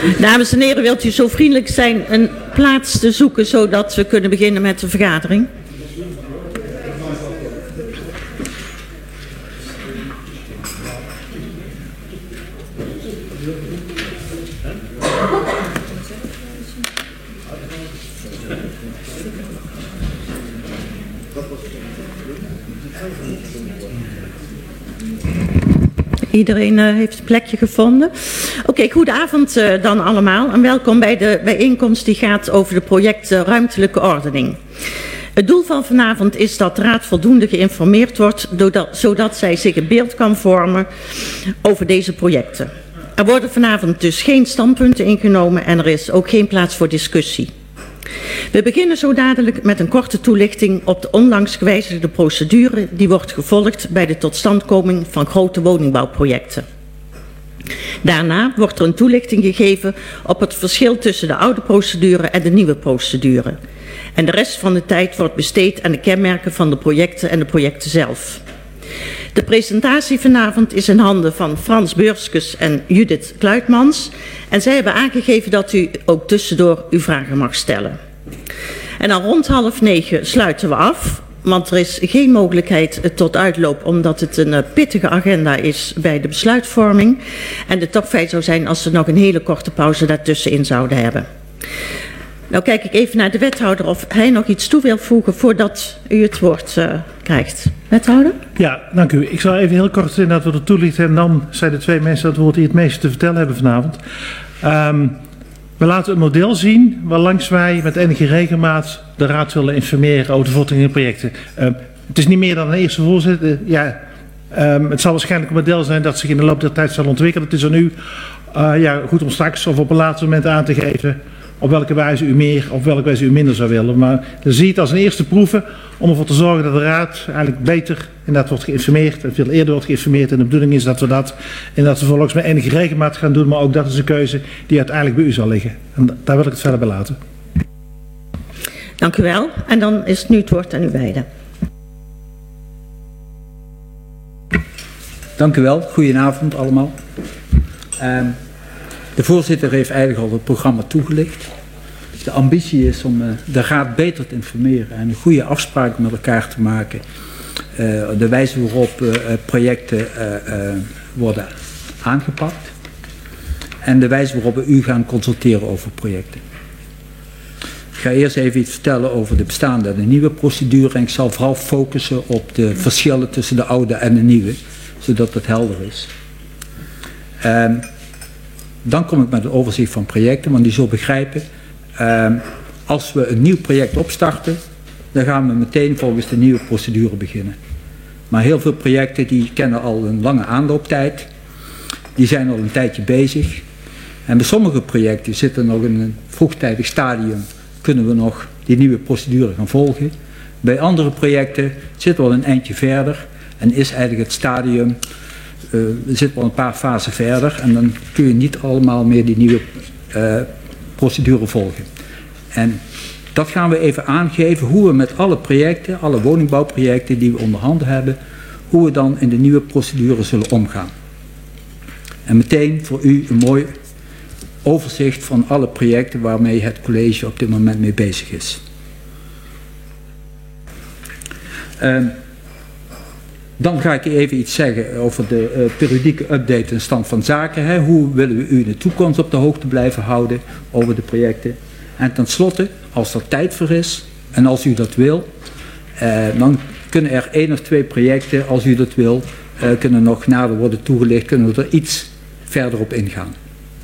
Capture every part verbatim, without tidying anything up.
Dames en heren, wilt u zo vriendelijk zijn een plaats te zoeken zodat we kunnen beginnen met de vergadering? Iedereen uh, heeft een plekje gevonden. Oké, okay, goedenavond uh, dan allemaal en welkom bij de bijeenkomst die gaat over de projecten ruimtelijke ordening. Het doel van vanavond is dat de Raad voldoende geïnformeerd wordt, doordat, zodat zij zich een beeld kan vormen over deze projecten. Er worden vanavond dus geen standpunten ingenomen en er is ook geen plaats voor discussie. We beginnen zo dadelijk met een korte toelichting op de onlangs gewijzigde procedure die wordt gevolgd bij de totstandkoming van grote woningbouwprojecten. Daarna wordt er een toelichting gegeven op het verschil tussen de oude procedure en de nieuwe procedure. En de rest van de tijd wordt besteed aan de kenmerken van de projecten en de projecten zelf. De presentatie vanavond is in handen van Frans Beurskes en Judith Kluitmans. En zij hebben aangegeven dat u ook tussendoor uw vragen mag stellen. En dan rond half negen sluiten we af, want er is geen mogelijkheid tot uitloop omdat het een pittige agenda is bij de besluitvorming. En de top feit zou zijn als we nog een hele korte pauze daartussenin zouden hebben. Nou kijk ik even naar de wethouder of hij nog iets toe wil voegen voordat u het woord uh, krijgt. Wethouder? Ja, dank u. Ik zal even heel kort inderdaad wat het toelichten en dan zijn de twee mensen dat woord die het meeste te vertellen hebben vanavond. Um, we laten een model zien waarlangs wij met enige regelmaat de raad willen informeren over de voortgang in projecten. Um, het is niet meer dan een eerste voorzitter. Uh, ja, um, het zal waarschijnlijk een model zijn dat zich in de loop der tijd zal ontwikkelen. Het is aan u uh, ja, goed om straks of op een later moment aan te geven op welke wijze u meer, op welke wijze u minder zou willen. Maar dan zie je het als een eerste proeven om ervoor te zorgen dat de raad eigenlijk beter inderdaad wordt geïnformeerd en veel eerder wordt geïnformeerd. En de bedoeling is dat we dat inderdaad vervolgens met enige regelmaat gaan doen, maar ook dat is een keuze die uiteindelijk bij u zal liggen. En daar wil ik het verder bij laten. Dank u wel. En dan is het nu het woord aan u beiden. Dank u wel. Goedenavond allemaal. Um, De voorzitter heeft eigenlijk al het programma toegelicht. De ambitie is om uh, de raad beter te informeren en een goede afspraken met elkaar te maken. Uh, de wijze waarop uh, projecten uh, uh, worden aangepakt. En de wijze waarop we u gaan consulteren over projecten. Ik ga eerst even iets vertellen over de bestaande en de nieuwe procedure. En ik zal vooral focussen op de verschillen tussen de oude en de nieuwe. Zodat het helder is. Um, Dan kom ik met een overzicht van projecten, want die zult begrijpen. Uh, als we een nieuw project opstarten, dan gaan we meteen volgens de nieuwe procedure beginnen. Maar heel veel projecten die kennen al een lange aanlooptijd. Die zijn al een tijdje bezig. En bij sommige projecten zitten nog in een vroegtijdig stadium, kunnen we nog die nieuwe procedure gaan volgen. Bij andere projecten zitten we al een eindje verder en is eigenlijk het stadium... Uh, we zitten al een paar fasen verder en dan kun je niet allemaal meer die nieuwe uh, procedure volgen. En dat gaan we even aangeven hoe we met alle projecten, alle woningbouwprojecten die we onder handen hebben, hoe we dan in de nieuwe procedure zullen omgaan. En meteen voor u een mooi overzicht van alle projecten waarmee het college op dit moment mee bezig is. Uh, Dan ga ik even iets zeggen over de uh, periodieke update en stand van zaken. Hè. Hoe willen we u in de toekomst op de hoogte blijven houden over de projecten. En tenslotte, als er tijd voor is en als u dat wil, uh, dan kunnen er één of twee projecten, als u dat wil, uh, kunnen nog nader worden toegelicht, kunnen we er iets verder op ingaan.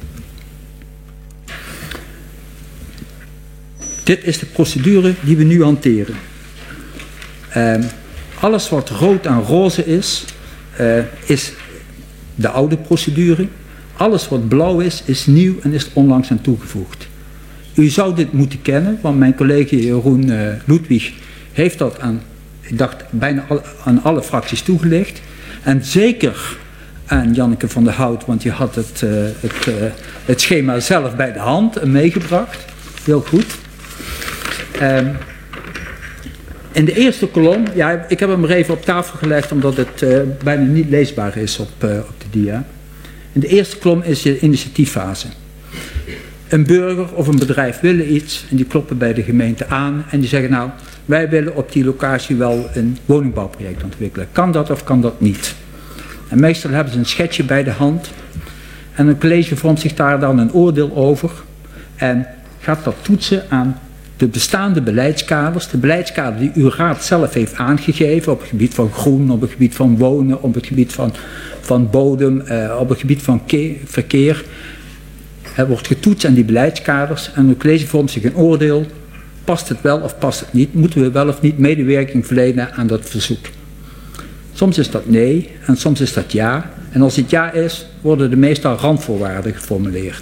Dit is de procedure die we nu hanteren. Uh, Alles wat rood en roze is, uh, is de oude procedure. Alles wat blauw is, is nieuw en is onlangs aan toegevoegd. U zou dit moeten kennen, want mijn collega Jeroen uh, Ludwig heeft dat aan, ik dacht, bijna al, aan alle fracties toegelicht. En zeker aan Janneke van der Hout, want die had het, uh, het, uh, het schema zelf bij de hand en meegebracht. Heel goed. Um, In de eerste kolom, ja, ik heb hem er even op tafel gelegd omdat het uh, bijna niet leesbaar is op, uh, op de dia. In de eerste kolom is je initiatieffase. een burger of een bedrijf willen iets en die kloppen bij de gemeente aan en die zeggen nou, wij willen op die locatie wel een woningbouwproject ontwikkelen. Kan dat of kan dat niet? En meestal hebben ze een schetsje bij de hand en een college vormt zich daar dan een oordeel over en gaat dat toetsen aan de bestaande beleidskaders, de beleidskader die uw raad zelf heeft aangegeven op het gebied van groen, op het gebied van wonen, op het gebied van, van bodem, eh, op het gebied van verkeer. Het wordt getoetst aan die beleidskaders en het college vormt zich een oordeel. Past het wel of past het niet? Moeten we wel of niet medewerking verlenen aan dat verzoek? Soms is dat nee en soms is dat ja. En als het ja is, worden er meestal randvoorwaarden geformuleerd.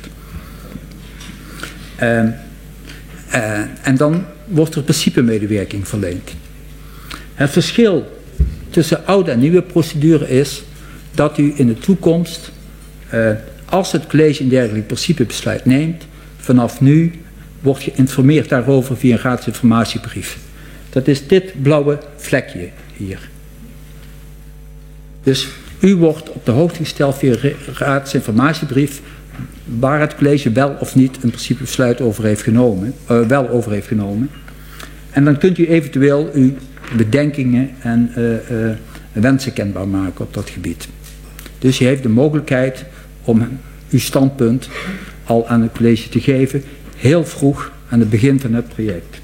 Uh, uh, en dan wordt er principe-medewerking verleend. Het verschil tussen oude en nieuwe procedure is dat u in de toekomst, uh, als het college een dergelijk principebesluit neemt, vanaf nu wordt geïnformeerd daarover via een raadsinformatiebrief. Dat is dit blauwe vlekje hier. Dus u wordt op de hoogte gesteld via een raadsinformatiebrief waar het college wel of niet een principebesluit over heeft genomen, uh, wel over heeft genomen. En dan kunt u eventueel uw bedenkingen en uh, uh, wensen kenbaar maken op dat gebied. Dus u heeft de mogelijkheid om uw standpunt al aan het college te geven, heel vroeg aan het begin van het project.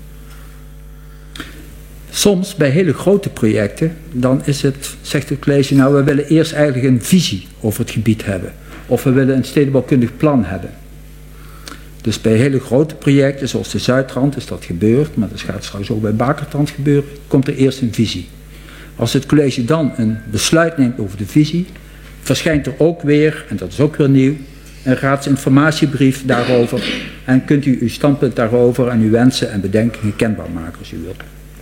Soms bij hele grote projecten, dan is het, zegt het college, nou we willen eerst eigenlijk een visie over het gebied hebben. Of we willen een stedenbouwkundig plan hebben. Dus bij hele grote projecten, zoals de Zuidrand, is dat gebeurd, maar dat gaat straks ook bij Bakertrand gebeuren, komt er eerst een visie. Als het college dan een besluit neemt over de visie, verschijnt er ook weer, en dat is ook weer nieuw, een raadsinformatiebrief daarover en kunt u uw standpunt daarover en uw wensen en bedenkingen kenbaar maken als u wilt.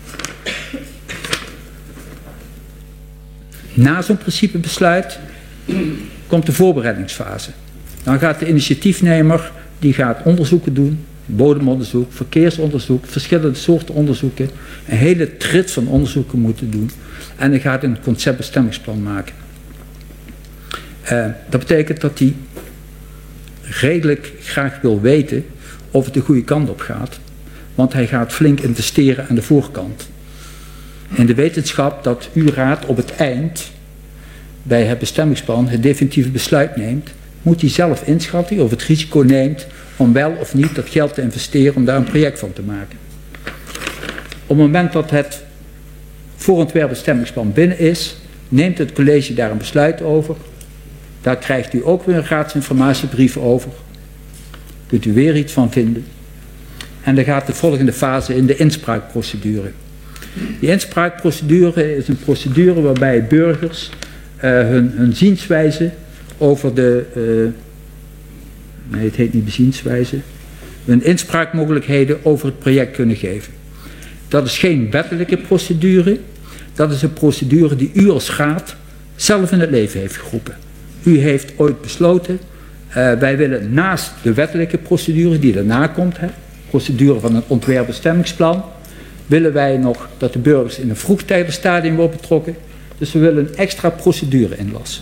Na zo'n principebesluit komt de voorbereidingsfase. Dan gaat de initiatiefnemer, die gaat onderzoeken doen, bodemonderzoek, verkeersonderzoek, verschillende soorten onderzoeken, een hele trits van onderzoeken moeten doen en hij gaat een conceptbestemmingsplan maken. Uh, dat betekent dat hij redelijk graag wil weten of het de goede kant op gaat, want hij gaat flink investeren aan de voorkant. In de wetenschap dat uw raad op het eind bij het bestemmingsplan het definitieve besluit neemt, moet hij zelf inschatten of het risico neemt om wel of niet dat geld te investeren om daar een project van te maken. Op het moment dat het voorontwerp bestemmingsplan binnen is, neemt het college daar een besluit over. Daar krijgt u ook weer een raadsinformatiebrief over. Kunt u weer iets van vinden. En dan gaat de volgende fase in de inspraakprocedure. Die inspraakprocedure is een procedure waarbij burgers uh, hun, hun zienswijze over de, uh, nee het heet niet bezienswijze, hun inspraakmogelijkheden over het project kunnen geven. Dat is geen wettelijke procedure, dat is een procedure die u als raad zelf in het leven heeft geroepen. U heeft ooit besloten, uh, wij willen naast de wettelijke procedure die daarna komt, hè, procedure van een ontwerpbestemmingsplan, willen wij nog dat de burgers in een vroegtijdig stadium worden betrokken. Dus we willen een extra procedure inlassen.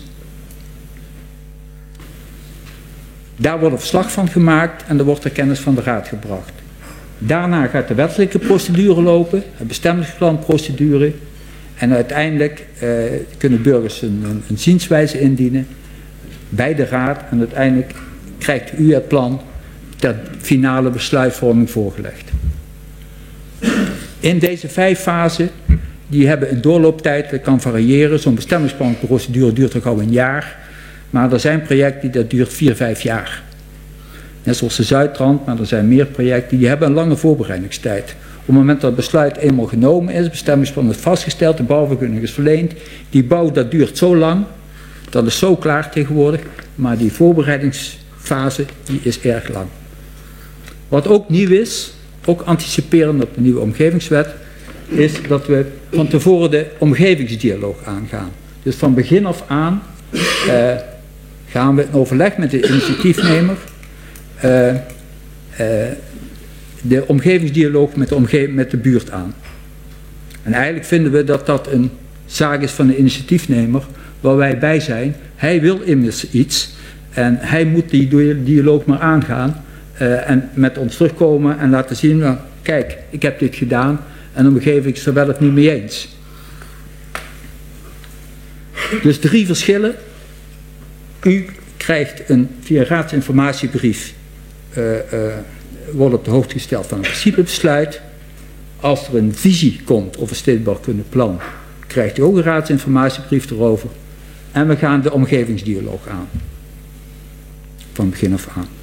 Daar wordt een verslag van gemaakt en er wordt er kennis van de raad gebracht. Daarna gaat de wettelijke procedure lopen, een bestemmingsplanprocedure. En uiteindelijk eh, kunnen burgers een, een, een zienswijze indienen bij de raad. En uiteindelijk krijgt u het plan ter finale besluitvorming voorgelegd. In deze vijf fasen, die hebben een doorlooptijd, dat kan variëren. Zo'n bestemmingsplanprocedure duurt toch al een jaar. Maar er zijn projecten die dat duurt vier, vijf jaar. Net zoals de Zuidrand, maar er zijn meer projecten die hebben een lange voorbereidingstijd. Op het moment dat het besluit eenmaal genomen is, het bestemmingsplan is vastgesteld, de bouwvergunning is verleend. Die bouw dat duurt zo lang, dat is zo klaar tegenwoordig. Maar die voorbereidingsfase die is erg lang. Wat ook nieuw is, ook anticiperend op de nieuwe omgevingswet, is dat we van tevoren de omgevingsdialoog aangaan. Dus van begin af aan uh, gaan we in overleg met de initiatiefnemer uh, uh, de omgevingsdialoog met de, omge met de buurt aan. En eigenlijk vinden we dat dat een zaak is van de initiatiefnemer waar wij bij zijn. Hij wil immers iets en hij moet die dialoog maar aangaan. Uh, Uh, en met ons terugkomen en laten zien, nou, kijk, ik heb dit gedaan en dan geef ik ze wel het niet mee eens. Dus drie verschillen. U krijgt een, via een raadsinformatiebrief, uh, uh, wordt op de hoogte gesteld van een principebesluit. Als er een visie komt of een stedenbouwkundeplan, krijgt u ook een raadsinformatiebrief erover. En we gaan de omgevingsdialoog aan. Van begin af aan.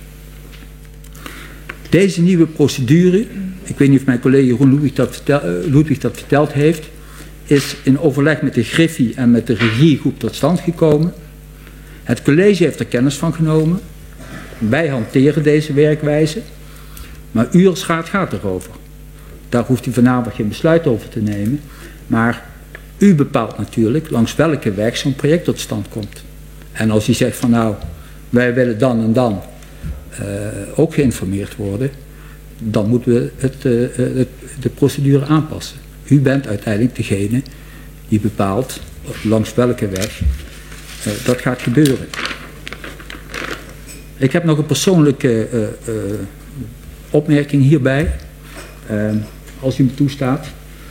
Deze nieuwe procedure, ik weet niet of mijn collega Jeroen Ludwig dat, vertel, uh, Ludwig dat verteld heeft, is in overleg met de Griffie en met de regiegroep tot stand gekomen. Het college heeft er kennis van genomen. Wij hanteren deze werkwijze. Maar u als raad gaat erover. Daar hoeft u vanavond geen besluit over te nemen. Maar u bepaalt natuurlijk langs welke weg zo'n project tot stand komt. En als u zegt van nou, wij willen dan en dan uh, ook geïnformeerd worden, dan moeten we het, uh, het, de procedure aanpassen. U bent uiteindelijk degene die bepaalt langs welke weg uh, dat gaat gebeuren. Ik heb nog een persoonlijke uh, uh, opmerking hierbij, uh, als u me toestaat.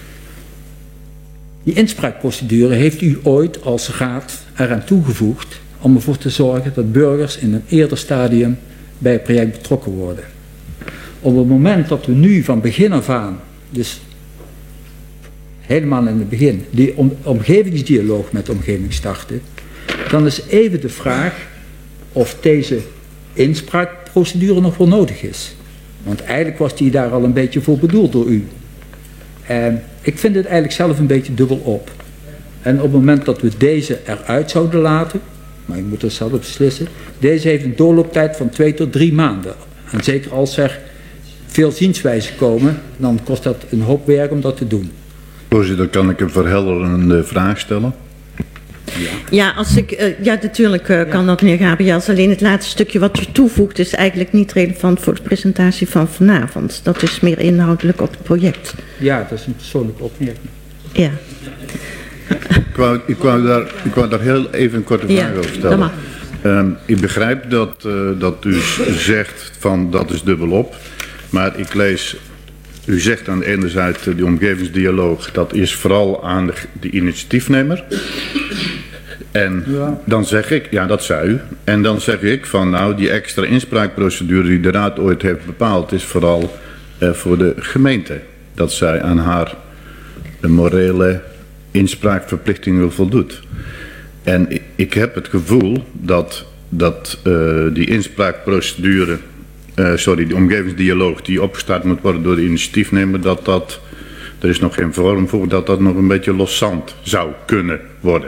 Die inspraakprocedure heeft u ooit als raad eraan toegevoegd om ervoor te zorgen dat burgers in een eerder stadium bij het project betrokken worden. Op het moment dat we nu van begin af aan, dus helemaal in het begin, die om, omgevingsdialoog met de omgeving starten, dan is even de vraag of deze inspraakprocedure nog wel nodig is. Want eigenlijk was die daar al een beetje voor bedoeld door u. En ik vind het eigenlijk zelf een beetje dubbel op. En op het moment dat we deze eruit zouden laten, maar ik moet er zelf beslissen, deze heeft een doorlooptijd van twee tot drie maanden. En zeker als er veel zienswijzen komen, dan kost dat een hoop werk om dat te doen. Voorzitter, kan ik een verhelderende vraag stellen? Ja, ja, als ik, uh, ja natuurlijk uh, kan ja. dat, meneer Gabriels. Alleen het laatste stukje wat u toevoegt is eigenlijk niet relevant voor de presentatie van vanavond. Dat is meer inhoudelijk op het project. Ja, dat is een persoonlijke opmerking. Ja. Ik wou, ik wou, daar, ik wou daar heel even een korte vraag ja, over stellen. Um, ik begrijp dat, uh, dat u zegt van dat is dubbelop. Maar ik lees, u zegt aan de ene zijde uh, die omgevingsdialoog, dat is vooral aan de, de initiatiefnemer. En ja. dan zeg ik, ja dat zei u, en dan zeg ik van nou die extra inspraakprocedure die de raad ooit heeft bepaald is vooral uh, voor de gemeente. Dat zij aan haar uh, morele inspraakverplichtingen voldoet. En ik, ik heb het gevoel dat, dat uh, die inspraakprocedure, uh, sorry, die omgevingsdialoog die opgestart moet worden door de initiatiefnemer, dat dat, er is nog geen vorm voor, dat dat nog een beetje loszand zou kunnen worden.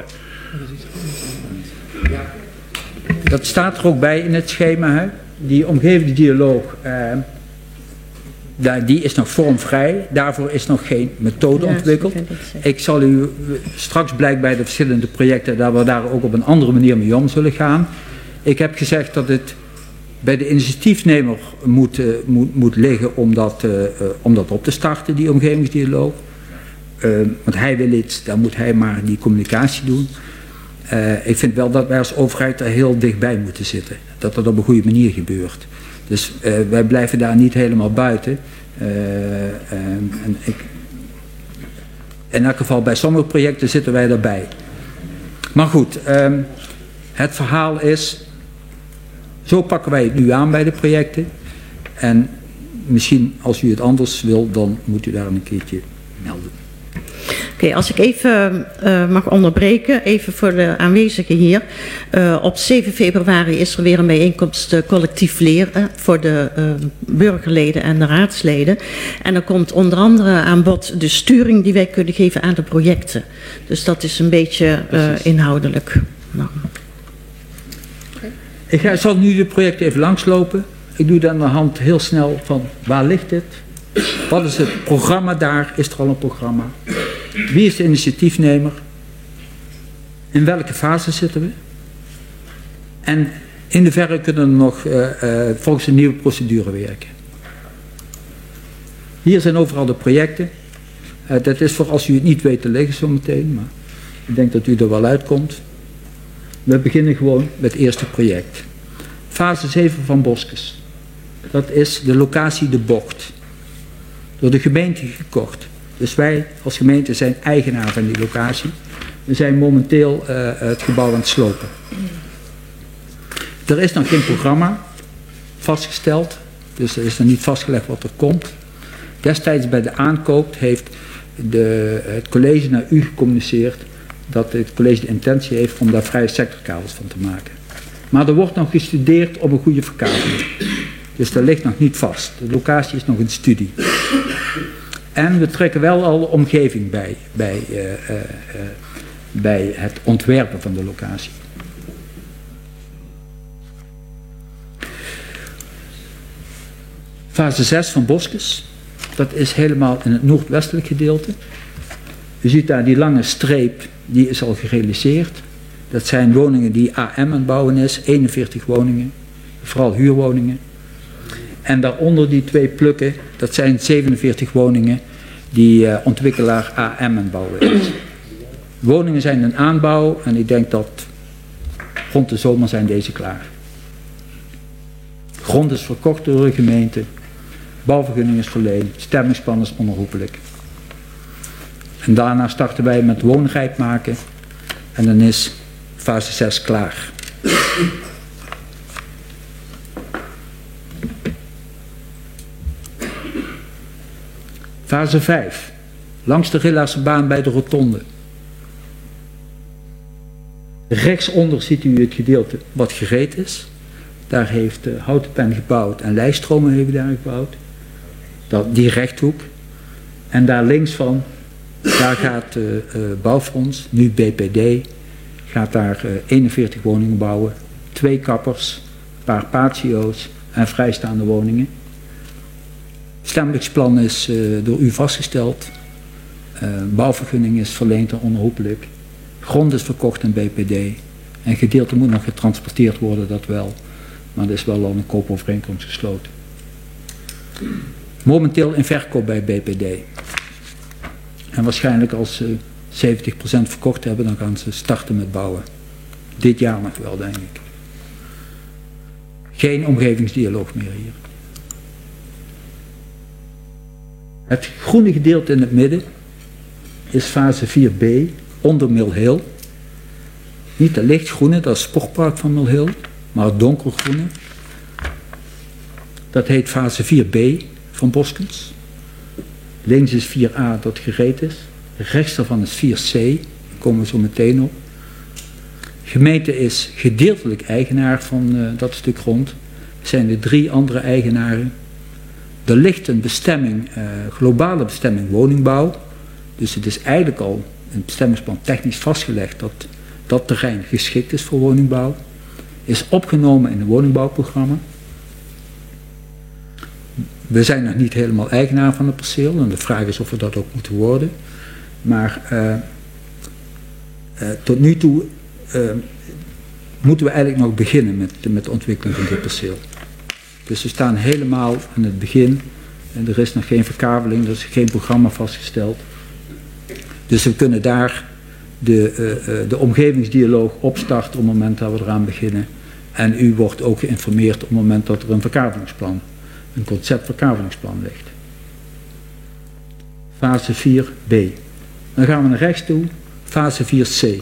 Dat staat er ook bij in het schema, hè? Die omgevingsdialoog, uh, die is nog vormvrij, daarvoor is nog geen methode ja, ontwikkeld. Ik zal u straks blijkt bij de verschillende projecten dat we daar ook op een andere manier mee om zullen gaan. Ik heb gezegd dat het bij de initiatiefnemer moet, uh, moet, moet liggen om dat, uh, uh, om dat op te starten, die omgevingsdialoog. Uh, want hij wil iets, dan moet hij maar die communicatie doen. Uh, ik vind wel dat wij als overheid er heel dichtbij moeten zitten. Dat dat op een goede manier gebeurt. Dus uh, wij blijven daar niet helemaal buiten. Uh, uh, en ik, in elk geval bij sommige projecten zitten wij erbij. Maar goed, uh, het verhaal is, zo pakken wij het nu aan bij de projecten. En misschien als u het anders wil, dan moet u daar een keertje melden. Oké, okay, als ik even uh, mag onderbreken, even voor de aanwezigen hier. Uh, op zeven februari is er weer een bijeenkomst uh, collectief leren voor de uh, burgerleden en de raadsleden. En er komt onder andere aan bod de sturing die wij kunnen geven aan de projecten. Dus dat is een beetje uh, inhoudelijk. Nou. Okay. Ik ga, zal nu de projecten even langslopen. Ik doe dan aan de hand heel snel van waar ligt het? Wat is het programma daar? Is er al een programma? Wie is de initiatiefnemer? In welke fase zitten we? En in de verre kunnen we nog uh, uh, volgens een nieuwe procedure werken. Hier zijn overal de projecten. Uh, dat is voor als u het niet weet te leggen zometeen, maar ik denk dat u er wel uitkomt. We beginnen gewoon met het eerste project. Fase zeven van Boskes. dat is de locatie De Bocht. Door de gemeente gekocht. Dus wij als gemeente zijn eigenaar van die locatie. We zijn momenteel uh, het gebouw aan het slopen. Er is nog geen programma vastgesteld. Dus er is nog niet vastgelegd wat er komt. Destijds bij de aankoop heeft de, het college naar u gecommuniceerd dat het college de intentie heeft om daar vrije sectorkabels van te maken. Maar er wordt nog gestudeerd op een goede verkabeling. Dus dat ligt nog niet vast. De locatie is nog in studie. En we trekken wel al de omgeving bij, bij, uh, uh, uh, bij het ontwerpen van de locatie. Fase zes van Boskes, dat is helemaal in het noordwestelijk gedeelte. U ziet daar die lange streep, die is al gerealiseerd. Dat zijn woningen die A M aan het bouwen is, eenenveertig woningen, vooral huurwoningen. En daaronder die twee plukken, dat zijn zevenenveertig woningen die uh, ontwikkelaar A M aan het bouwen is. Woningen zijn in aanbouw en ik denk dat rond de zomer zijn deze klaar. Grond is verkocht door de gemeente, bouwvergunning is verleend, stemmingsplan is onherroepelijk. En daarna starten wij met woonrijk maken en dan is fase zes klaar. Fase vijf, langs de Rillaarse baan bij de rotonde. Rechtsonder ziet u het gedeelte wat gereed is. Daar heeft uh, Houtenpen gebouwd en Lijststromen heeft daar gebouwd. Dat, die rechthoek. En daar links van, daar gaat uh, uh, Bouwfonds, nu B P D, gaat daar uh, eenenveertig woningen bouwen. Twee kappers, een paar patio's en vrijstaande woningen. Het stemmingsplan is uh, door u vastgesteld. Uh, bouwvergunning is verleend en onherroepelijk. Grond is verkocht aan B P D. En gedeelte moet nog getransporteerd worden, dat wel. Maar er is wel al een koopovereenkomst gesloten. Momenteel in verkoop bij B P D. En waarschijnlijk als ze zeventig procent verkocht hebben, dan gaan ze starten met bouwen. Dit jaar nog wel, denk ik. Geen omgevingsdialoog meer hier. Het groene gedeelte in het midden is fase vier B, onder Mill Hill. Niet de lichtgroene, dat is het sportpark van Mill Hill, maar het donkergroene. Dat heet fase vier B van Boskens. Links is vier A dat gereed is. Rechts daarvan is vier C, daar komen we zo meteen op. De gemeente is gedeeltelijk eigenaar van uh, dat stuk grond. Er zijn er drie andere eigenaren. Er ligt een bestemming, uh, globale bestemming woningbouw. Dus het is eigenlijk al in het bestemmingsplan technisch vastgelegd dat dat terrein geschikt is voor woningbouw. Is opgenomen in het woningbouwprogramma. We zijn nog niet helemaal eigenaar van het perceel en de vraag is of we dat ook moeten worden. Maar uh, uh, tot nu toe uh, moeten we eigenlijk nog beginnen met, met de ontwikkeling van dit perceel. Dus we staan helemaal aan het begin en er is nog geen verkabeling, er is geen programma vastgesteld. Dus we kunnen daar de, uh, uh, de omgevingsdialoog opstarten op het moment dat we eraan beginnen. En u wordt ook geïnformeerd op het moment dat er een verkabelingsplan, een conceptverkabelingsplan ligt. Fase vier B. Dan gaan we naar rechts toe, fase vier C.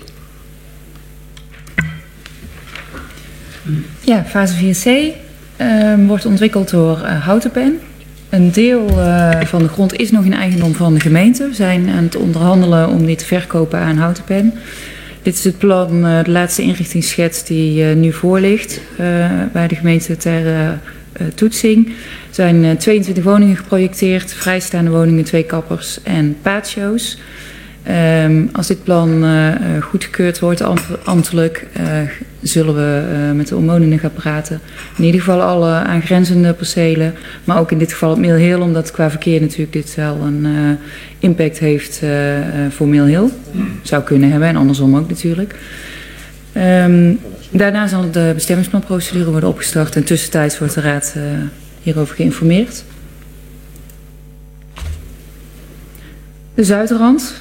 Ja, fase vier C uh, wordt ontwikkeld door uh, Houtenpen. Een deel uh, van de grond is nog in eigendom van de gemeente. We zijn aan het onderhandelen om dit te verkopen aan Houtenpen. Dit is het plan, uh, de laatste inrichtingsschets die uh, nu voor ligt uh, bij de gemeente ter uh, uh, toetsing. Er zijn uh, tweeëntwintig woningen geprojecteerd, vrijstaande woningen, twee kappers en patio's. Um, als dit plan uh, goedgekeurd wordt ambtelijk, uh, zullen we uh, met de omwonenden gaan praten. In ieder geval alle aangrenzende percelen, maar ook in dit geval op Mill Hill, omdat qua verkeer natuurlijk dit wel een uh, impact heeft uh, uh, voor Mill Hill. Zou kunnen hebben en andersom ook natuurlijk. Um, daarna zal de bestemmingsplanprocedure worden opgestart en tussentijds wordt de raad uh, hierover geïnformeerd. De Zuidrand.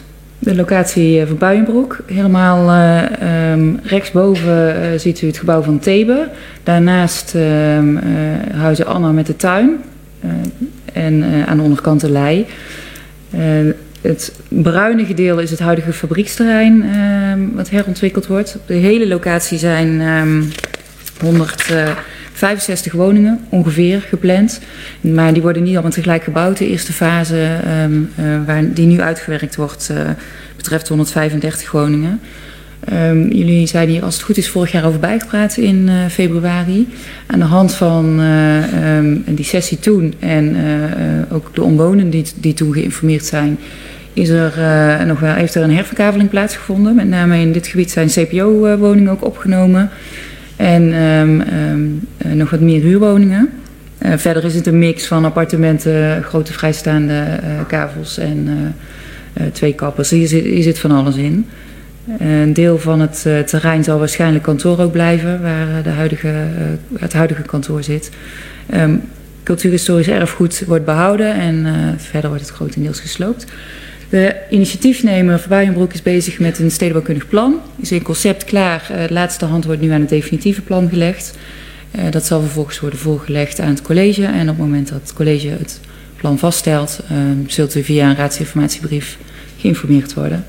De locatie van Buijenbroek. Helemaal uh, um, rechtsboven uh, ziet u het gebouw van Thebe. Daarnaast uh, uh, huizen Anna met de tuin. Uh, en uh, aan de onderkant de lei. Uh, het bruine gedeelte is het huidige fabrieksterrein uh, wat herontwikkeld wordt. Op de hele locatie zijn um, honderdvijfenzestig woningen ongeveer gepland. Maar die worden niet allemaal tegelijk gebouwd. De eerste fase um, uh, waar, die nu uitgewerkt wordt uh, betreft honderdvijfendertig woningen. Um, jullie zijn hier als het goed is vorig jaar over bijgepraat in uh, februari. Aan de hand van uh, um, die sessie toen en uh, uh, ook de omwonenden die, die toen geïnformeerd zijn, is er uh, nog wel, heeft er een herverkaveling plaatsgevonden. Met name in dit gebied zijn C P O-woningen ook opgenomen. En um, um, uh, nog wat meer huurwoningen. Uh, verder is het een mix van appartementen, grote vrijstaande uh, kavels en uh, uh, twee kappers. Hier zit, hier zit van alles in. Een deel van het uh, terrein zal waarschijnlijk kantoor ook blijven, waar uh, de huidige, uh, het huidige kantoor zit. Um, cultuurhistorisch erfgoed wordt behouden en uh, verder wordt het grotendeels gesloopt. De initiatiefnemer van Buijenbroek is bezig met een stedenbouwkundig plan. Is een concept klaar. Uh, de laatste hand wordt nu aan het definitieve plan gelegd. Uh, dat zal vervolgens worden voorgelegd aan het college. En op het moment dat het college het plan vaststelt, uh, zult u via een raadsinformatiebrief geïnformeerd worden.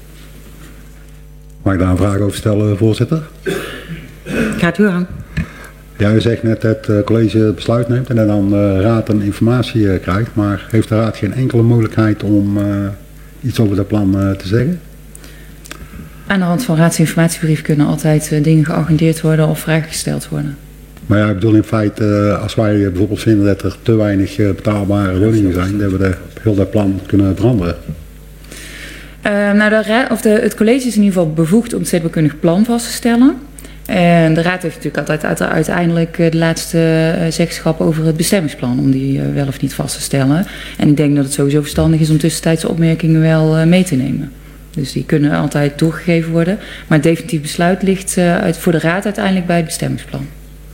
Mag ik daar een vraag over stellen, voorzitter? Gaat u aan. Ja, u zegt net dat het college het besluit neemt en dan de raad een informatie uh, krijgt. Maar heeft de raad geen enkele mogelijkheid om uh, iets over dat plan uh, te zeggen? Aan de hand van raadsinformatiebrief kunnen altijd uh, dingen geagendeerd worden of vragen gesteld worden. Maar ja, ik bedoel in feite, uh, als wij bijvoorbeeld vinden dat er te weinig uh, betaalbare woningen zijn, dat we de, heel dat plan kunnen veranderen. Uh, nou, de raad, of de, het college is in ieder geval bevoegd om het stedenbouwkundig plan vast te stellen. En de raad heeft natuurlijk altijd uiteindelijk de laatste zeggenschap over het bestemmingsplan, om die wel of niet vast te stellen. En ik denk dat het sowieso verstandig is om tussentijdse opmerkingen wel mee te nemen. Dus die kunnen altijd doorgegeven worden. Maar het definitief besluit ligt uit, voor de raad uiteindelijk bij het bestemmingsplan.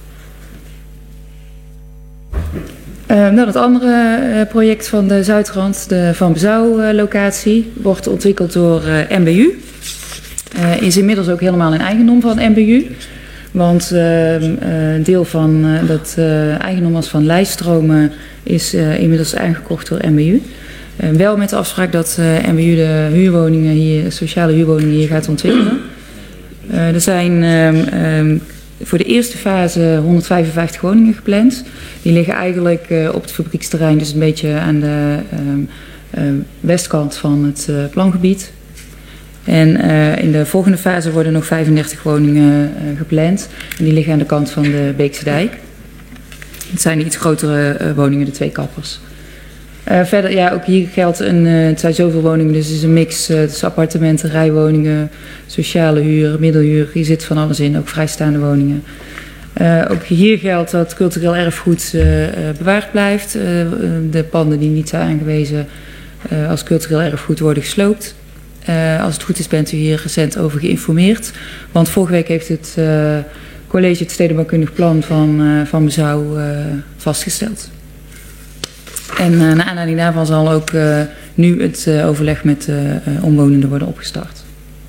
Uh, nou, het andere uh, project van de Zuidrand, de Van Bezouw locatie, wordt ontwikkeld door uh, M B U. Uh, is inmiddels ook helemaal in eigendom van M B U. Want uh, uh, een deel van uh, dat uh, eigendom was van Leistromen is uh, inmiddels aangekocht door M B U. Uh, wel met de afspraak dat uh, M B U de huurwoningen hier, sociale huurwoningen hier gaat ontwikkelen. Uh, er zijn uh, um, voor de eerste fase honderdvijfenvijftig woningen gepland. Die liggen eigenlijk uh, op het fabrieksterrein, dus een beetje aan de uh, uh, westkant van het uh, plangebied. En uh, in de volgende fase worden nog vijfendertig woningen uh, gepland. En die liggen aan de kant van de Beekse Dijk. Het zijn de iets grotere uh, woningen, de twee kappers. Uh, verder, ja, ook hier geldt, een, uh, het zijn zoveel woningen, dus het is een mix uh, tussen appartementen, rijwoningen, sociale huur, middelhuur. Hier zit van alles in, ook vrijstaande woningen. Uh, ook hier geldt dat cultureel erfgoed uh, uh, bewaard blijft. Uh, de panden die niet zijn aangewezen uh, als cultureel erfgoed worden gesloopt. Uh, als het goed is bent u hier recent over geïnformeerd. Want vorige week heeft het uh, college het stedenbouwkundig plan van, uh, van Bezouw uh, vastgesteld. En uh, naar aanleiding daarvan zal ook uh, nu het uh, overleg met uh, uh, omwonenden worden opgestart.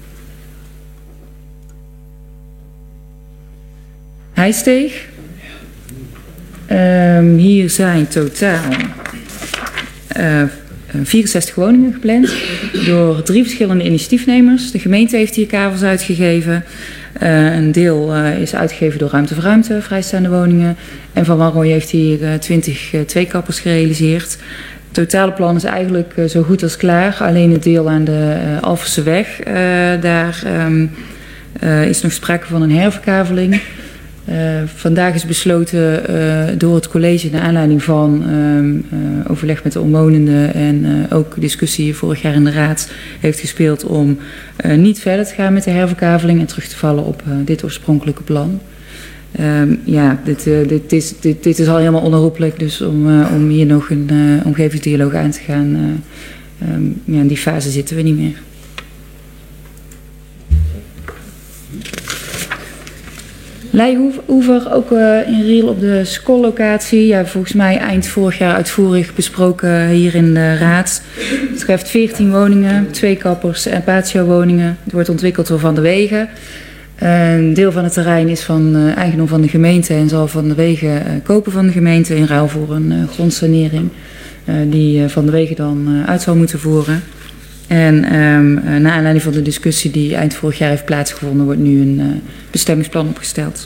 Heisteeg. Um, hier zijn totaal uh, vierenzestig woningen gepland door drie verschillende initiatiefnemers. De gemeente heeft hier kavels uitgegeven. Uh, een deel uh, is uitgegeven door Ruimte voor Ruimte, vrijstaande woningen. En Van Wanrooy heeft hier uh, twintig uh, tweekappers gerealiseerd. Het totale plan is eigenlijk uh, zo goed als klaar. Alleen het deel aan de uh, Alpherseweg, uh, daar um, uh, is nog sprake van een herverkaveling. Uh, vandaag is besloten uh, door het college naar aanleiding van um, uh, overleg met de omwonenden en uh, ook discussie vorig jaar in de raad heeft gespeeld om uh, niet verder te gaan met de herverkaveling en terug te vallen op uh, dit oorspronkelijke plan. Um, ja, dit, uh, dit, is, dit, dit is al helemaal onherroepelijk, dus om, uh, om hier nog een uh, omgevingsdialoog aan te gaan, uh, um, ja, in die fase zitten we niet meer. Leijhoever, ook uh, in Riel op de schoollocatie. Ja, volgens mij eind vorig jaar uitvoerig besproken hier in de raad. Het betreft veertien woningen, twee kappers en patio-woningen. Het wordt ontwikkeld door Van de Wegen. Uh, een deel van het terrein is van uh, eigendom van de gemeente en zal Van de Wegen uh, kopen van de gemeente in ruil voor een uh, grondsanering uh, die uh, Van de Wegen dan uh, uit zal moeten voeren. En um, uh, na aanleiding van de discussie die eind vorig jaar heeft plaatsgevonden, wordt nu een uh, bestemmingsplan opgesteld.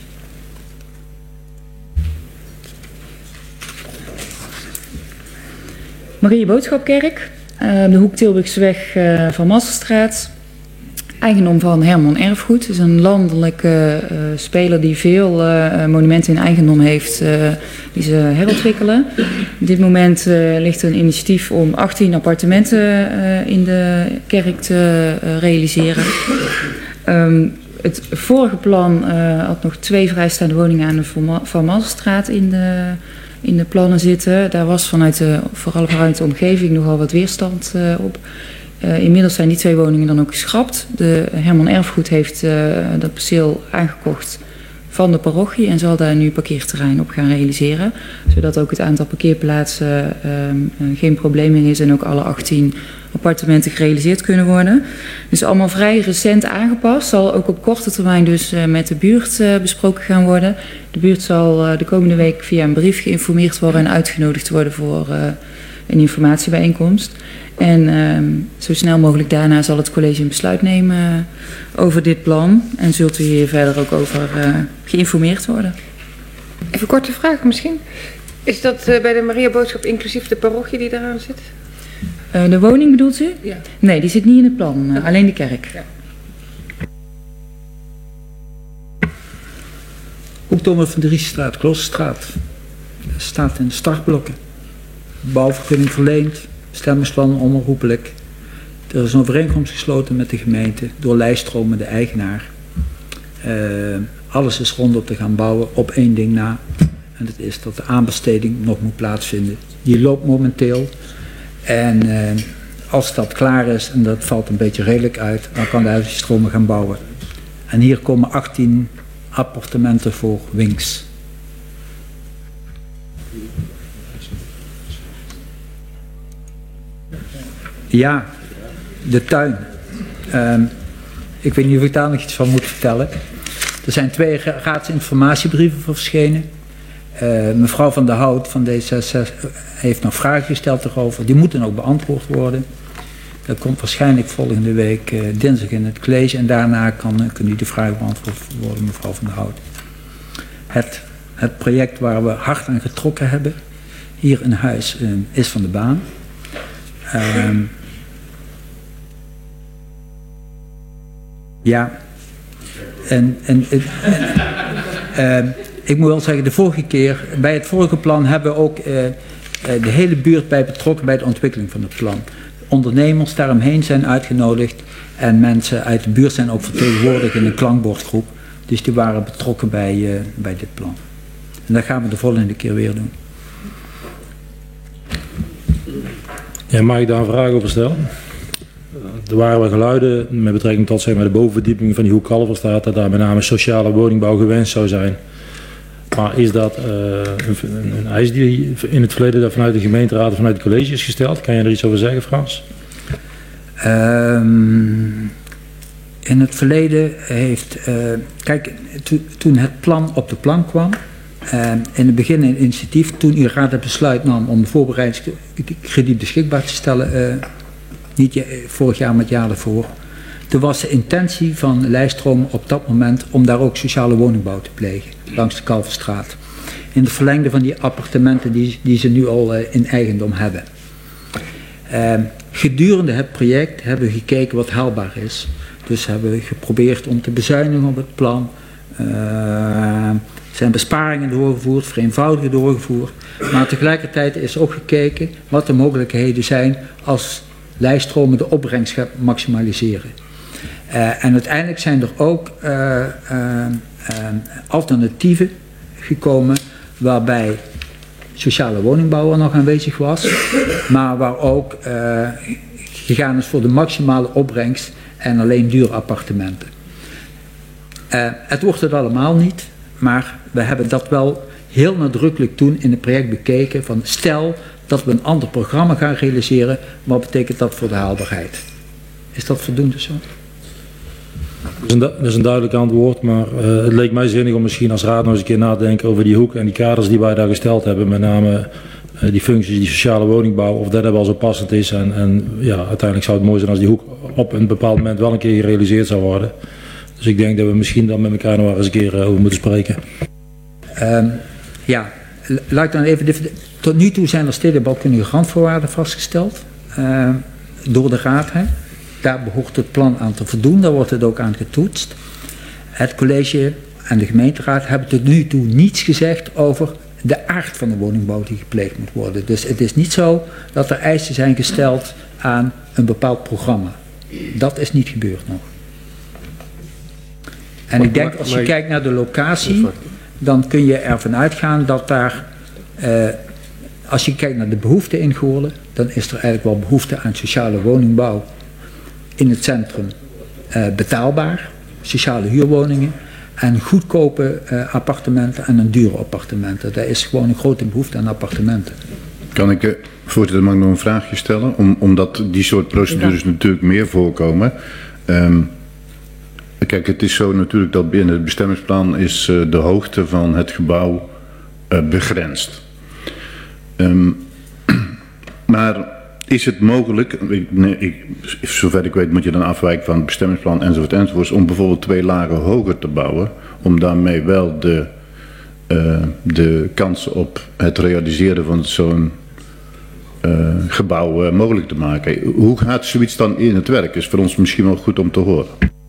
Marie Boodschapkerk, uh, de hoek Tilburgseweg uh, van Masselstraat. Eigendom van Herman Erfgoed. Het is een landelijke uh, speler die veel uh, monumenten in eigendom heeft, uh, die ze herontwikkelen. Op dit moment uh, ligt er een initiatief om achttien appartementen uh, in de kerk te uh, realiseren. Um, het vorige plan uh, had nog twee vrijstaande woningen aan de Van Masselstraat in de, in de plannen zitten. Daar was vanuit de, vooral vanuit de omgeving nogal wat weerstand uh, op. Uh, inmiddels zijn die twee woningen dan ook geschrapt. De Herman Erfgoed heeft uh, dat perceel aangekocht van de parochie en zal daar nu parkeerterrein op gaan realiseren. Zodat ook het aantal parkeerplaatsen uh, geen probleem meer is en ook alle achttien appartementen gerealiseerd kunnen worden. Dus allemaal vrij recent aangepast. Zal ook op korte termijn dus uh, met de buurt uh, besproken gaan worden. De buurt zal uh, de komende week via een brief geïnformeerd worden en uitgenodigd worden voor uh, een informatiebijeenkomst. En uh, zo snel mogelijk daarna zal het college een besluit nemen uh, over dit plan. En zult u hier verder ook over uh, geïnformeerd worden. Even een korte vraag misschien. Is dat uh, bij de Maria Boodschap inclusief de parochie die eraan zit? Uh, de woning bedoelt u? Ja. Nee, die zit niet in het plan. Uh, alleen de kerk. Ja. Hoek Thomas van de Riesstraat, Kloosterstraat. Staat in de startblokken. Bouwvergunning verleend. Bestemmingsplan onherroepelijk. Er is een overeenkomst gesloten met de gemeente door Lijststromen, de eigenaar. Uh, alles is rondom te gaan bouwen op één ding na. En dat is dat de aanbesteding nog moet plaatsvinden. Die loopt momenteel. En uh, als dat klaar is, en dat valt een beetje redelijk uit, dan kan de Lijststromen gaan bouwen. En hier komen achttien appartementen voor Winks. Ja, de tuin. Um, ik weet niet of ik daar nog iets van moet vertellen. Er zijn twee raadsinformatiebrieven verschenen. Uh, mevrouw Van der Hout van D zesenzestig heeft nog vragen gesteld erover. Die moeten ook beantwoord worden. Dat komt waarschijnlijk volgende week uh, dinsdag in het college. En daarna kan, kan u de vraag beantwoord worden, mevrouw Van der Hout. Het, het project waar we hard aan getrokken hebben, hier in huis, uh, is van de baan. Um, Ja, en, en, en, en uh, ik moet wel zeggen, de vorige keer, bij het vorige plan hebben we ook uh, uh, de hele buurt bij betrokken bij de ontwikkeling van het plan. Ondernemers daaromheen zijn uitgenodigd en mensen uit de buurt zijn ook vertegenwoordigd in een klankbordgroep. Dus die waren betrokken bij, uh, bij dit plan. En dat gaan we de volgende keer weer doen. Ja, mag ik daar een vraag over stellen? Er waren wel geluiden met betrekking tot zeg maar, de bovenverdieping van die Hoek Kalverstraat, dat daar met name sociale woningbouw gewenst zou zijn. Maar is dat uh, een, een eis die in het verleden vanuit de gemeenteraad of vanuit het college is gesteld? Kan je er iets over zeggen, Frans? Um, in het verleden heeft... Uh, kijk, to, toen het plan op de plank kwam, uh, in het begin een initiatief, toen uw raad het besluit nam om de voorbereidingskrediet beschikbaar te stellen, uh, niet vorig jaar, maar het jaar ervoor. Toen was de intentie van Lijststroom op dat moment om daar ook sociale woningbouw te plegen, langs de Kalverstraat. In het verlengde van die appartementen die, die ze nu al uh, in eigendom hebben. Uh, gedurende het project hebben we gekeken wat haalbaar is. Dus hebben we geprobeerd om te bezuinigen op het plan. Uh, zijn besparingen doorgevoerd, vereenvoudigingen doorgevoerd. Maar tegelijkertijd is ook gekeken wat de mogelijkheden zijn als Lijststromen de opbrengst gaat maximaliseren. Uh, en uiteindelijk zijn er ook uh, uh, uh, alternatieven gekomen waarbij sociale woningbouw er nog aanwezig was, maar waar ook uh, gegaan is voor de maximale opbrengst en alleen dure appartementen. Uh, het wordt het allemaal niet, maar we hebben dat wel heel nadrukkelijk toen in het project bekeken. Van stel dat we een ander programma gaan realiseren, wat betekent dat voor de haalbaarheid? Is dat voldoende zo? Dat is een, dat is een duidelijk antwoord, maar uh, het leek mij zinnig om misschien als raad nog eens een keer na te denken over die hoek en die kaders die wij daar gesteld hebben. Met name uh, die functies, die sociale woningbouw, of dat wel zo passend is. En, en ja, uiteindelijk zou het mooi zijn als die hoek op een bepaald moment wel een keer gerealiseerd zou worden. Dus ik denk dat we misschien dan met elkaar nog eens een keer uh, over moeten spreken. Um, ja, laat ik dan even... Tot nu toe zijn er stedenbouwkundige randvoorwaarden vastgesteld uh, door de raad. Hè. Daar behoort het plan aan te voldoen, daar wordt het ook aan getoetst. Het college en de gemeenteraad hebben tot nu toe niets gezegd over de aard van de woningbouw die gepleegd moet worden. Dus het is niet zo dat er eisen zijn gesteld aan een bepaald programma. Dat is niet gebeurd nog. En ik denk, als je kijkt naar de locatie, dan kun je ervan uitgaan dat daar, uh, als je kijkt naar de behoefte in Goorlen, dan is er eigenlijk wel behoefte aan sociale woningbouw in het centrum uh, betaalbaar, sociale huurwoningen en goedkope uh, appartementen en een dure appartementen. Daar is gewoon een grote behoefte aan appartementen. Kan ik, uh, voorzitter, mag ik nog een vraagje stellen? Om, omdat die soort procedures ja. natuurlijk meer voorkomen. Um, Kijk, het is zo natuurlijk dat binnen het bestemmingsplan is uh, de hoogte van het gebouw uh, begrensd. Um, maar is het mogelijk, ik, nee, ik, zover ik weet moet je dan afwijken van het bestemmingsplan enzovoort enzovoort, om bijvoorbeeld twee lagen hoger te bouwen, om daarmee wel de, uh, de kans op het realiseren van zo'n uh, gebouw uh, mogelijk te maken. Hoe gaat zoiets dan in het werk? Is voor ons misschien wel goed om te horen.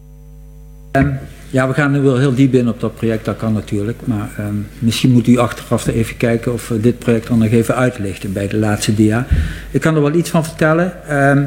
Um, ja, we gaan nu wel heel diep in op dat project, dat kan natuurlijk. Maar um, misschien moet u achteraf even kijken of uh, dit project dan nog even uitlichten bij de laatste dia. Ik kan er wel iets van vertellen. Um,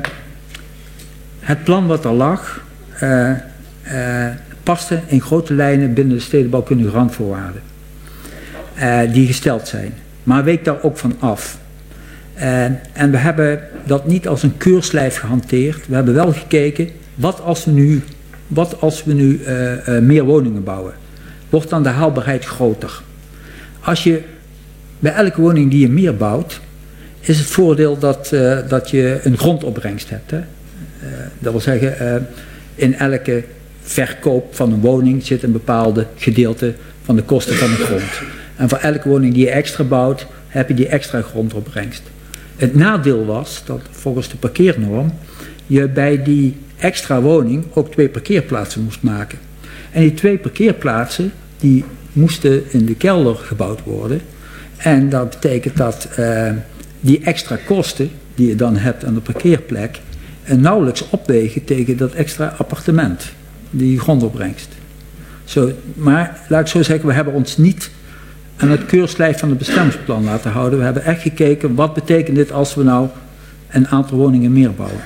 het plan wat er lag, uh, uh, paste in grote lijnen binnen de stedenbouwkundige randvoorwaarden. Uh, die gesteld zijn. Maar week daar ook van af. Uh, en we hebben dat niet als een keurslijf gehanteerd. We hebben wel gekeken, wat als we nu... Wat als we nu uh, uh, meer woningen bouwen? Wordt dan de haalbaarheid groter? Als je bij elke woning die je meer bouwt, is het voordeel dat, uh, dat je een grondopbrengst hebt. Hè? Uh, dat wil zeggen, uh, in elke verkoop van een woning zit een bepaalde gedeelte van de kosten van de grond. En voor elke woning die je extra bouwt, heb je die extra grondopbrengst. Het nadeel was dat volgens de parkeernorm je bij die extra woning ook twee parkeerplaatsen moest maken. En die twee parkeerplaatsen die moesten in de kelder gebouwd worden. En dat betekent dat uh, die extra kosten die je dan hebt aan de parkeerplek uh, nauwelijks opwegen tegen dat extra appartement, die grondopbrengst. Zo, maar laat ik zo zeggen, we hebben ons niet aan het keurslijf van het bestemmingsplan laten houden. We hebben echt gekeken, wat betekent dit als we nou een aantal woningen meer bouwen.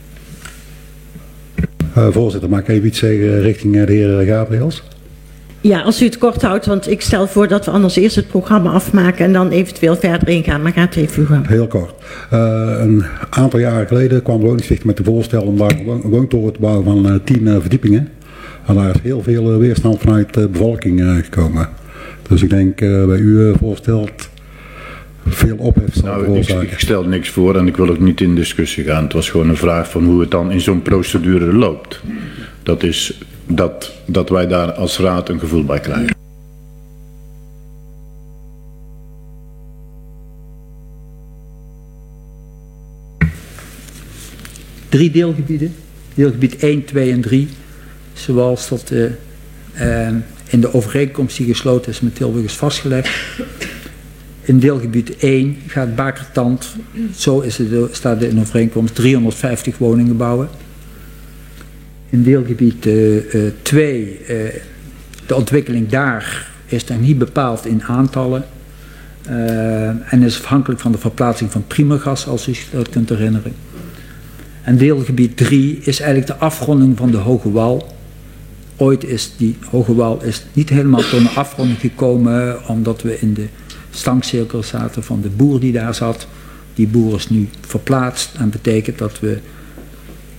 Uh, voorzitter, mag ik even iets zeggen richting de heer Gabriels? Ja, als u het kort houdt, want ik stel voor dat we anders eerst het programma afmaken en dan eventueel verder ingaan. Maar gaat even uw gang. Heel kort. Uh, een aantal jaren geleden kwam de woningstichting met de voorstel om daar een woontoren te bouwen van uh, tien uh, verdiepingen. En daar is heel veel uh, weerstand vanuit de bevolking uh, gekomen. Dus ik denk uh, bij u uh, voorstelt veel ophef zal nou, veroorzaken. Ik, ik stel niks voor en ik wil ook niet in discussie gaan. Het was gewoon een vraag van hoe het dan in zo'n procedure loopt. Dat is dat, dat wij daar als raad een gevoel bij krijgen. Drie deelgebieden. Deelgebied één, twee en drie. Zoals dat uh, uh, in de overeenkomst die gesloten is met Tilburg is vastgelegd. In deelgebied één gaat Bakertand, zo is het, staat er in overeenkomst, driehonderdvijftig woningen bouwen. In deelgebied twee, uh, uh, de ontwikkeling daar is daar niet bepaald in aantallen. Uh, en is afhankelijk van de verplaatsing van Primagas, als u zich dat kunt herinneren. En deelgebied drie is eigenlijk de afronding van de Hoge Wal. Ooit is die Hoge Wal is niet helemaal tot een afronding gekomen, omdat we in de stangcirkel zaten van de boer die daar zat. Die boer is nu verplaatst en betekent dat we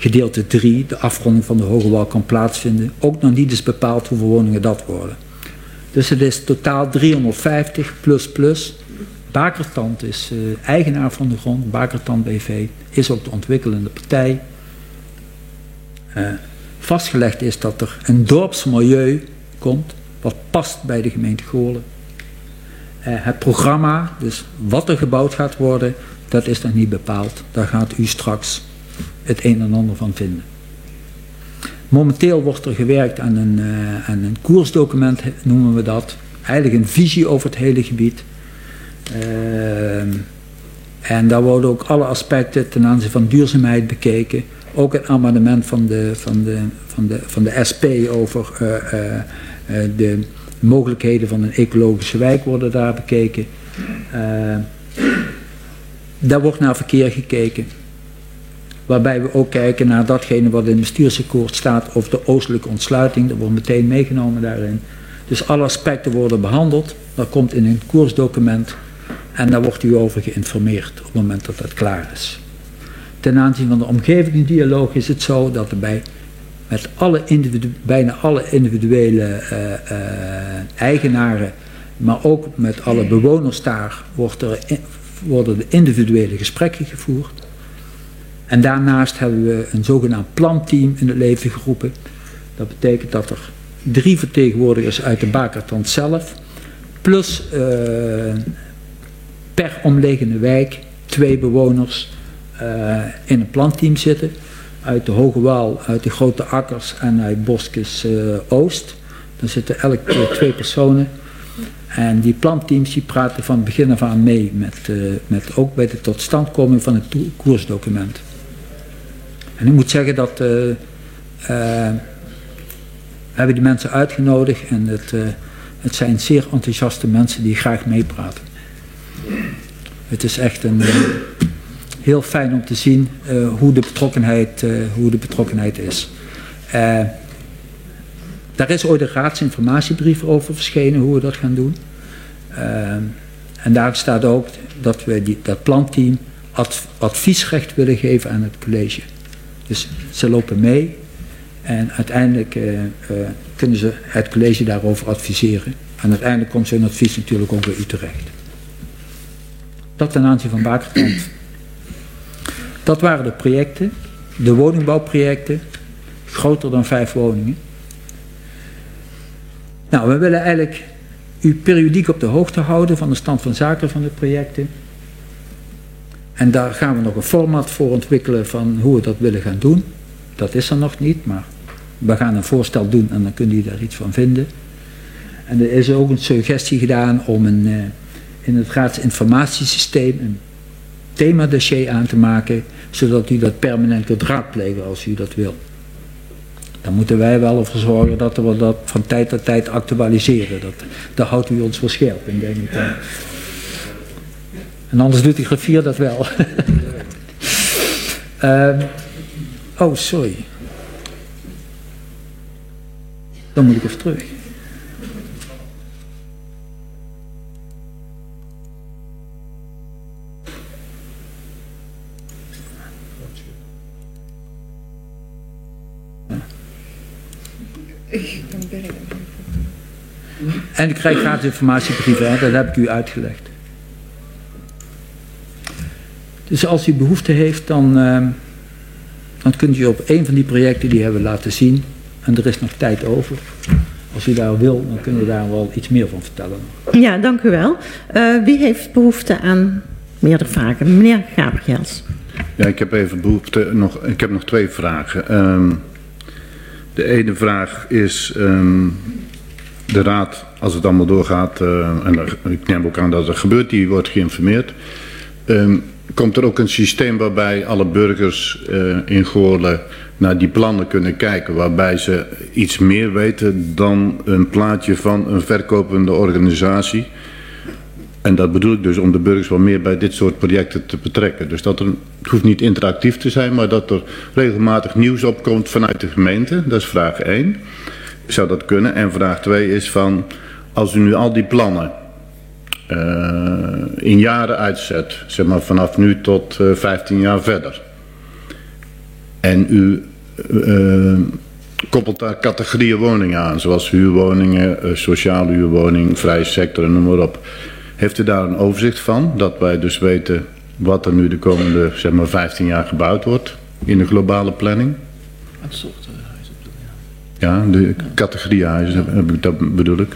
gedeelte drie, de afronding van de Hoge Wal, kan plaatsvinden. Ook nog niet is bepaald hoeveel woningen dat worden. Dus het is totaal driehonderdvijftig plus plus. Bakertand is uh, eigenaar van de grond, Bakertand B V, is ook de ontwikkelende partij. Uh, vastgelegd is dat er een dorpsmilieu komt, wat past bij de gemeente Goorlen. Uh, het programma, dus wat er gebouwd gaat worden, dat is nog niet bepaald. Daar gaat u straks het een en ander van vinden. Momenteel wordt er gewerkt aan een, uh, aan een koersdocument, noemen we dat. Eigenlijk een visie over het hele gebied. Uh, en daar worden ook alle aspecten ten aanzien van duurzaamheid bekeken. Ook het amendement van de, van de, van de, van de S P over uh, uh, uh, de mogelijkheden van een ecologische wijk worden daar bekeken. Uh, daar wordt naar verkeer gekeken. Waarbij we ook kijken naar datgene wat in het bestuursakkoord staat over de oostelijke ontsluiting. Dat wordt meteen meegenomen daarin. Dus alle aspecten worden behandeld. Dat komt in een koersdocument. En daar wordt u over geïnformeerd op het moment dat dat klaar is. Ten aanzien van de omgevingsdialoog is het zo dat er bij met alle individu- bijna alle individuele uh, uh, eigenaren, maar ook met alle bewoners daar, wordt er in, worden de individuele gesprekken gevoerd. En daarnaast hebben we een zogenaamd planteam in het leven geroepen. Dat betekent dat er drie vertegenwoordigers uit de Bakertand zelf, plus uh, per omliggende wijk twee bewoners uh, in een planteam zitten. Uit de Hoge Waal, uit de Grote Akkers en uit Boskes uh, Oost. Dan zitten elk keer twee personen. En die planteams die praten van begin af aan mee met, uh, met ook bij de totstandkoming van het koersdocument. En ik moet zeggen dat uh, uh, we hebben die mensen uitgenodigd en het, uh, het zijn zeer enthousiaste mensen die graag meepraten. Het is echt een, uh, heel fijn om te zien uh, hoe, de betrokkenheid, uh, hoe de betrokkenheid is. Uh, daar is ooit een raadsinformatiebrief over verschenen hoe we dat gaan doen. Uh, en daar staat ook dat we die, dat planteam adv- adviesrecht willen geven aan het college. Dus ze lopen mee en uiteindelijk uh, uh, kunnen ze het college daarover adviseren. En uiteindelijk komt zo'n advies natuurlijk ook bij u terecht. Dat ten aanzien van Bakertand. Dat waren de projecten, de woningbouwprojecten, groter dan vijf woningen. Nou, we willen eigenlijk u periodiek op de hoogte houden van de stand van zaken van de projecten. En daar gaan we nog een format voor ontwikkelen van hoe we dat willen gaan doen. Dat is er nog niet, maar we gaan een voorstel doen en dan kunt u daar iets van vinden. En er is ook een suggestie gedaan om een, uh, in het raadsinformatiesysteem een themadossier aan te maken, zodat u dat permanent kunt raadplegen als u dat wil. Dan moeten wij wel ervoor zorgen dat we dat van tijd tot tijd actualiseren. Dat, daar houdt u ons voor scherp in, denk ik. En anders doet die griffier dat wel. uh, oh, sorry. Dan moet ik even terug. En u krijgt gratis informatiebrieven, hè? Dat heb ik u uitgelegd. Dus als u behoefte heeft, dan, uh, dan kunt u op een van die projecten die hebben laten zien. En er is nog tijd over. Als u daar wil, dan kunnen we daar wel iets meer van vertellen. Ja, dank u wel. Uh, wie heeft behoefte aan meerdere vragen? Meneer Gabriels. Ja, ik heb even behoefte, nog, ik heb nog twee vragen. Um, de ene vraag is, um, de raad, als het allemaal doorgaat, uh, en er, ik neem ook aan dat er gebeurt, die wordt geïnformeerd. Um, komt er ook een systeem waarbij alle burgers uh, in Goorlen naar die plannen kunnen kijken, waarbij ze iets meer weten dan een plaatje van een verkopende organisatie? En dat bedoel ik dus om de burgers wat meer bij dit soort projecten te betrekken. Dus dat er, het hoeft niet interactief te zijn, maar dat er regelmatig nieuws opkomt vanuit de gemeente. Dat is vraag één. Zou dat kunnen? En vraag twee is van, als u nu al die plannen uh, in jaren uitzet, zeg maar vanaf nu tot uh, vijftien jaar verder. En u uh, koppelt daar categorieën woningen aan, zoals huurwoningen, uh, sociale huurwoning, vrije sector en noem maar op. Heeft u daar een overzicht van, dat wij dus weten wat er nu de komende zeg maar vijftien jaar gebouwd wordt in de globale planning? Wat soort huizen bedoel je? Ja, de categorie huizen, heb ik, dat bedoel ik.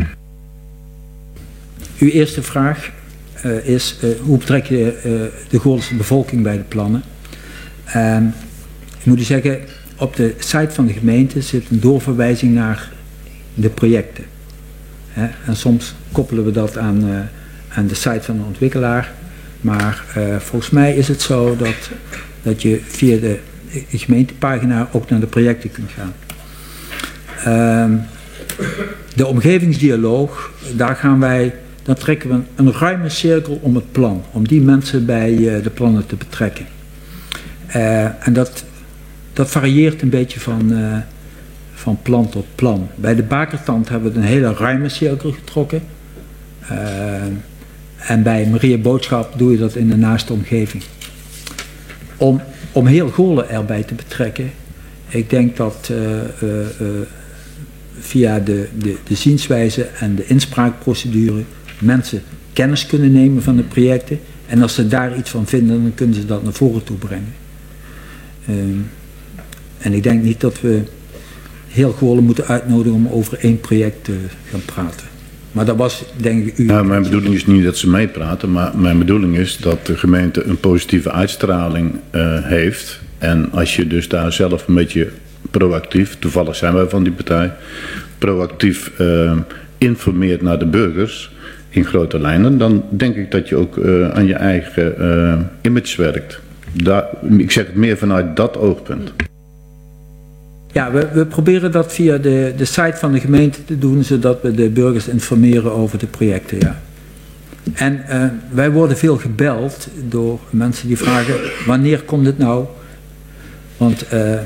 Uw eerste vraag uh, is, uh, hoe betrek je uh, de Goorlense bevolking bij de plannen? Uh, ik moet u zeggen, op de site van de gemeente zit een doorverwijzing naar de projecten. Hè? En soms koppelen we dat aan, uh, aan de site van de ontwikkelaar. Maar uh, volgens mij is het zo dat, dat je via de gemeentepagina ook naar de projecten kunt gaan. Uh, de omgevingsdialoog, daar gaan wij, dan trekken we een, een ruime cirkel om het plan. Om die mensen bij uh, de plannen te betrekken. Uh, en dat, dat varieert een beetje van, uh, van plan tot plan. Bij de Bakertand hebben we een hele ruime cirkel getrokken. Uh, en bij Maria Boodschap doe je dat in de naaste omgeving. Om, om heel Goorlen erbij te betrekken. Ik denk dat uh, uh, uh, via de, de, de zienswijze en de inspraakprocedure mensen kennis kunnen nemen van de projecten. En als ze daar iets van vinden, dan kunnen ze dat naar voren toe brengen. Uh, en ik denk niet dat we heel Goorlen moeten uitnodigen om over één project te gaan praten. Maar dat was, denk ik, u... Nou, mijn bedoeling is niet dat ze meepraten, maar mijn bedoeling is dat de gemeente een positieve uitstraling uh, heeft. En als je dus daar zelf een beetje proactief, toevallig zijn wij van die partij, proactief uh, informeert naar de burgers in grote lijnen, dan denk ik dat je ook uh, aan je eigen uh, image werkt. Daar, ik zeg het meer vanuit dat oogpunt. Ja, we, we proberen dat via de, de site van de gemeente te doen, zodat we de burgers informeren over de projecten, ja. En uh, wij worden veel gebeld door mensen die vragen, wanneer komt het nou? Want uh,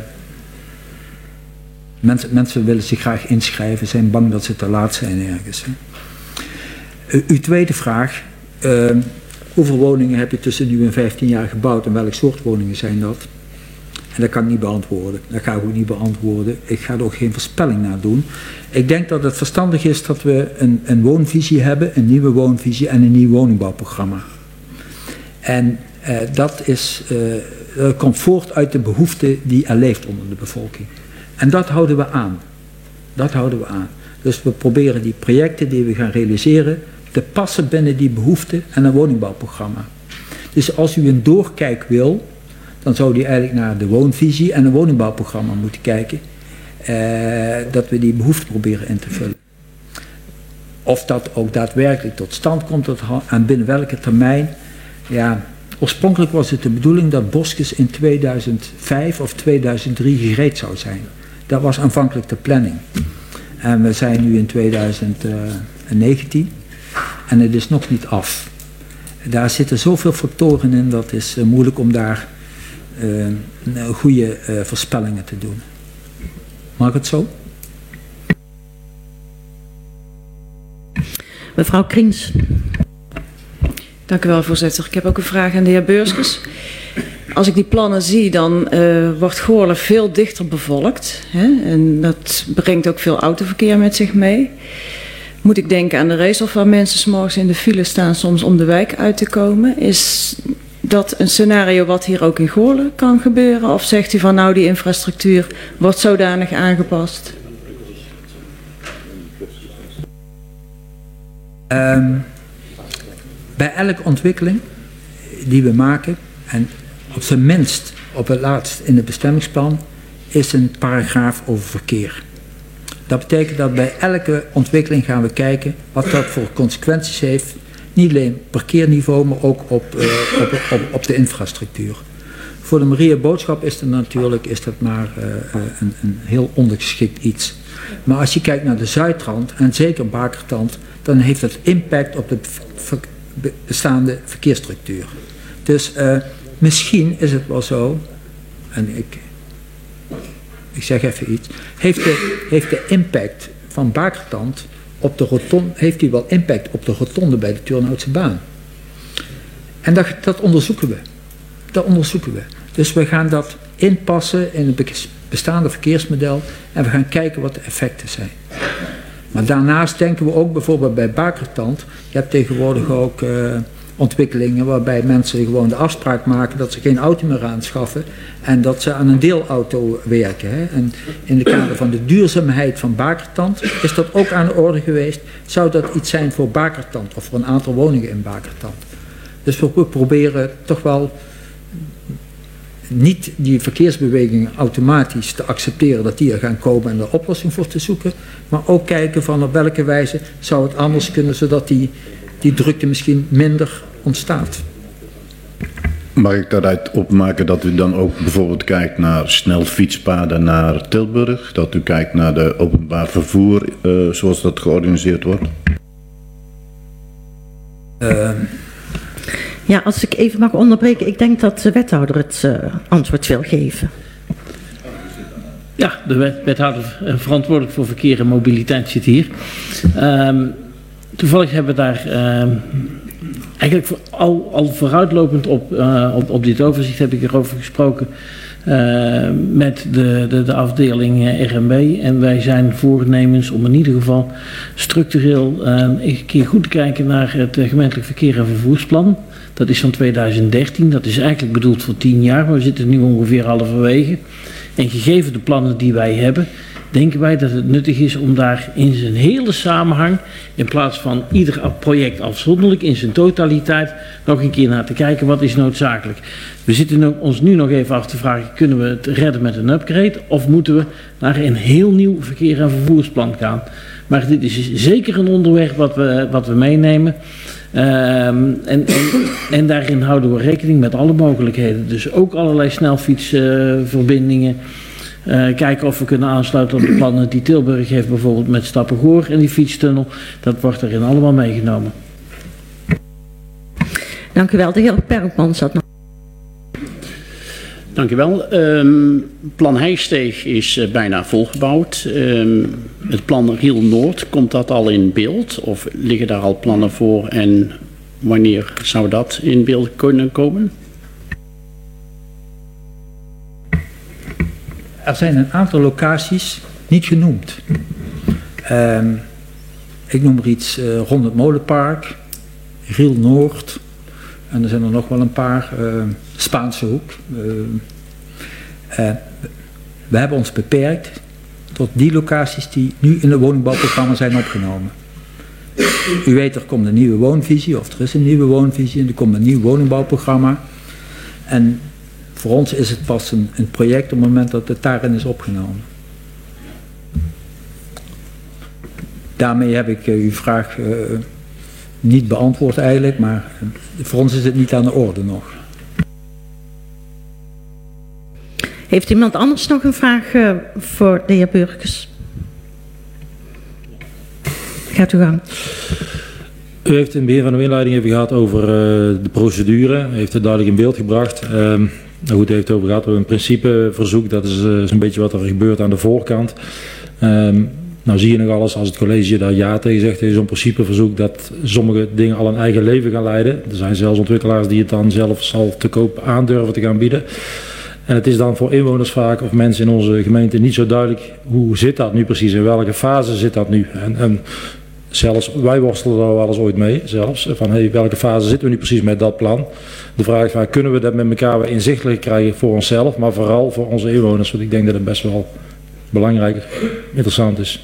mensen, mensen willen zich graag inschrijven, zijn bang dat ze te laat zijn ergens. Hè. Uh, uw tweede vraag, uh, hoeveel woningen heb je tussen nu en vijftien jaar gebouwd en welk soort woningen zijn dat? En dat kan ik niet beantwoorden. Dat ga ik ook niet beantwoorden. Ik ga er ook geen voorspelling naar doen. Ik denk dat het verstandig is dat we een, een woonvisie hebben, een nieuwe woonvisie en een nieuw woningbouwprogramma. En uh, dat, is, uh, dat komt voort uit de behoefte die er leeft onder de bevolking. En dat houden we aan. Dat houden we aan. Dus we proberen die projecten die we gaan realiseren te passen binnen die behoefte en een woningbouwprogramma. Dus als u een doorkijk wil, dan zou die eigenlijk naar de woonvisie en een woningbouwprogramma moeten kijken. Uh, dat we die behoefte proberen in te vullen. Of dat ook daadwerkelijk tot stand komt tot, en binnen welke termijn. Ja, oorspronkelijk was het de bedoeling dat Boskes in tweeduizend vijf of tweeduizend drie gereed zou zijn. Dat was aanvankelijk de planning. En we zijn nu in tweeduizend negentien en het is nog niet af. Daar zitten zoveel factoren in, dat is uh, moeilijk om daar uh, goede uh, voorspellingen te doen. Mag het zo? Mevrouw Kriens. Dank u wel, voorzitter. Ik heb ook een vraag aan de heer Beurskes. Als ik die plannen zie, dan uh, wordt Goorlen veel dichter bevolkt. Hè? En dat brengt ook veel autoverkeer met zich mee. Moet ik denken aan de race waar mensen 's morgens in de file staan soms om de wijk uit te komen. Is dat een scenario wat hier ook in Goorlen kan gebeuren? Of zegt u van nou, die infrastructuur wordt zodanig aangepast? Um, bij elke ontwikkeling die we maken, en op zijn minst op het laatst in het bestemmingsplan, is een paragraaf over verkeer. Dat betekent dat bij elke ontwikkeling gaan we kijken wat dat voor consequenties heeft. Niet alleen parkeerniveau, maar ook op, uh, op, op, op de infrastructuur. Voor de Maria Boodschap is dat natuurlijk is dat maar uh, een, een heel ondergeschikt iets. Maar als je kijkt naar de Zuidrand en zeker Bakertand, dan heeft dat impact op de ver, bestaande verkeersstructuur. Dus uh, misschien is het wel zo, en ik, ik zeg even iets, heeft de, heeft de impact van Bakertand op de rotonde, heeft die wel impact op de rotonde bij de Turnhoutse baan. En dat, dat onderzoeken we. Dat onderzoeken we. Dus we gaan dat inpassen in het bestaande verkeersmodel en we gaan kijken wat de effecten zijn. Maar daarnaast denken we ook bijvoorbeeld bij Bakertand, je hebt tegenwoordig ook uh, ontwikkelingen waarbij mensen gewoon de afspraak maken dat ze geen auto meer aanschaffen en dat ze aan een deelauto werken. Hè. En in de kader van de duurzaamheid van Bakertand is dat ook aan de orde geweest. Zou dat iets zijn voor Bakertand of voor een aantal woningen in Bakertand? Dus we proberen toch wel niet die verkeersbewegingen automatisch te accepteren dat die er gaan komen en er oplossing voor te zoeken, maar ook kijken van op welke wijze zou het anders kunnen zodat die, die drukte misschien minder ontstaat. Mag ik daaruit opmaken dat u dan ook bijvoorbeeld kijkt naar snelfietspaden naar Tilburg, dat u kijkt naar de openbaar vervoer uh, zoals dat georganiseerd wordt? Uh, Ja, als ik even mag onderbreken, ik denk dat de wethouder het uh, antwoord wil geven. Ja, de wet, wethouder uh, verantwoordelijk voor verkeer en mobiliteit zit hier. Um, toevallig hebben we daar um, eigenlijk voor, al, al vooruitlopend op, uh, op, op dit overzicht heb ik erover gesproken uh, met de, de, de afdeling uh, R M B. En wij zijn voornemens om in ieder geval structureel uh, een keer goed te kijken naar het uh, gemeentelijk verkeer en vervoersplan. Dat is van tweeduizend dertien, dat is eigenlijk bedoeld voor tien jaar, maar we zitten nu ongeveer halverwege. En gegeven de plannen die wij hebben, denken wij dat het nuttig is om daar in zijn hele samenhang, in plaats van ieder project afzonderlijk, in zijn totaliteit, nog een keer naar te kijken wat is noodzakelijk. We zitten ons nu nog even af te vragen, kunnen we het redden met een upgrade of moeten we naar een heel nieuw verkeer- en vervoersplan gaan. Maar dit is zeker een onderwerp wat we, wat we meenemen. Um, en, en, en daarin houden we rekening met alle mogelijkheden. Dus ook allerlei snelfietsverbindingen. Uh, kijken of we kunnen aansluiten op de plannen die Tilburg heeft, bijvoorbeeld met Stappengoor en die fietstunnel. Dat wordt erin allemaal meegenomen. Dank u wel. De heer Perkman zat nog. Dank u wel. Um, plan Heijsteeg is uh, bijna volgebouwd. Um, het plan Riel Noord, komt dat al in beeld? Of liggen daar al plannen voor en wanneer zou dat in beeld kunnen komen? Er zijn een aantal locaties niet genoemd. Um, ik noem er iets uh, rond het Molenpark, Riel Noord en er zijn er nog wel een paar, uh, Spaanse Hoek. Uh, uh, we hebben ons beperkt tot die locaties die nu in het woningbouwprogramma zijn opgenomen. U weet, er komt een nieuwe woonvisie, of er is een nieuwe woonvisie en er komt een nieuw woningbouwprogramma. En voor ons is het pas een, een project op het moment dat het daarin is opgenomen. Daarmee heb ik uh, uw vraag uh, niet beantwoord eigenlijk, maar uh, voor ons is het niet aan de orde nog. Heeft iemand anders nog een vraag uh, voor de heer Burgers? Gaat u gang. U heeft in het begin van de inleiding even gehad over uh, de procedure. U heeft het duidelijk in beeld gebracht. Uh, nou goed, u heeft het over gehad over een principeverzoek. Dat is, uh, is een beetje wat er gebeurt aan de voorkant. Uh, nou zie je nog alles als het college daar ja tegen zegt. Het is een principeverzoek dat sommige dingen al een eigen leven gaan leiden. Er zijn zelfs ontwikkelaars die het dan zelf zal te koop aandurven te gaan bieden. En het is dan voor inwoners vaak of mensen in onze gemeente niet zo duidelijk hoe zit dat nu precies, in welke fase zit dat nu. En, en zelfs wij worstelen er wel eens ooit mee, zelfs, van hey, welke fase zitten we nu precies met dat plan. De vraag is van, kunnen we dat met elkaar weer inzichtelijk krijgen voor onszelf, maar vooral voor onze inwoners, want ik denk dat het best wel belangrijk, interessant is.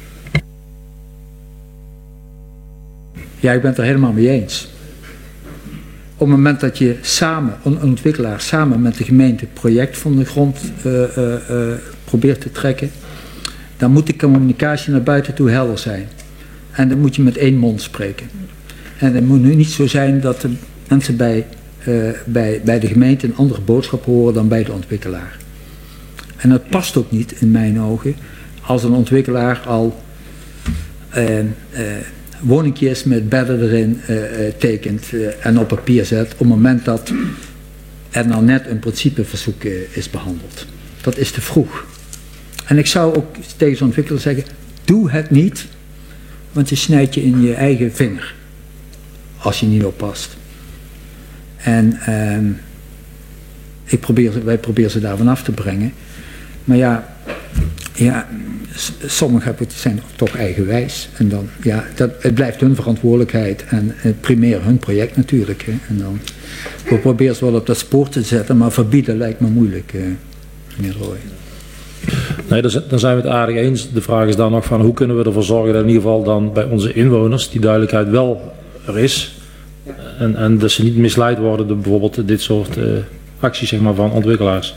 Ja, ik ben het er helemaal mee eens. Op het moment dat je samen, een ontwikkelaar samen met de gemeente het project van de grond uh, uh, uh, probeert te trekken, dan moet de communicatie naar buiten toe helder zijn. En dan moet je met één mond spreken. En het moet nu niet zo zijn dat de mensen bij, uh, bij, bij de gemeente een andere boodschap horen dan bij de ontwikkelaar. En dat past ook niet in mijn ogen als een ontwikkelaar al uh, uh, woningjes met bedden erin uh, uh, tekent uh, en op papier zet op het moment dat er nou net een principeverzoek uh, is behandeld. Dat is te vroeg. En ik zou ook tegen zo'n ontwikkelaar zeggen, doe het niet, want je snijdt je in je eigen vinger als je niet oppast. En uh, ik probeer, wij proberen ze daarvan af te brengen. Maar ja, ja sommigen zijn toch eigenwijs. En dan, ja, dat, het blijft hun verantwoordelijkheid en het primair hun project natuurlijk. Hè. En dan, we proberen ze wel op dat spoor te zetten, maar verbieden lijkt me moeilijk, eh, meneer Rooij. Nee, dan zijn we het aardig eens. De vraag is dan nog van hoe kunnen we ervoor zorgen dat in ieder geval dan bij onze inwoners die duidelijkheid wel er is. En, en dat ze niet misleid worden door bijvoorbeeld dit soort uh, acties zeg maar, van ontwikkelaars.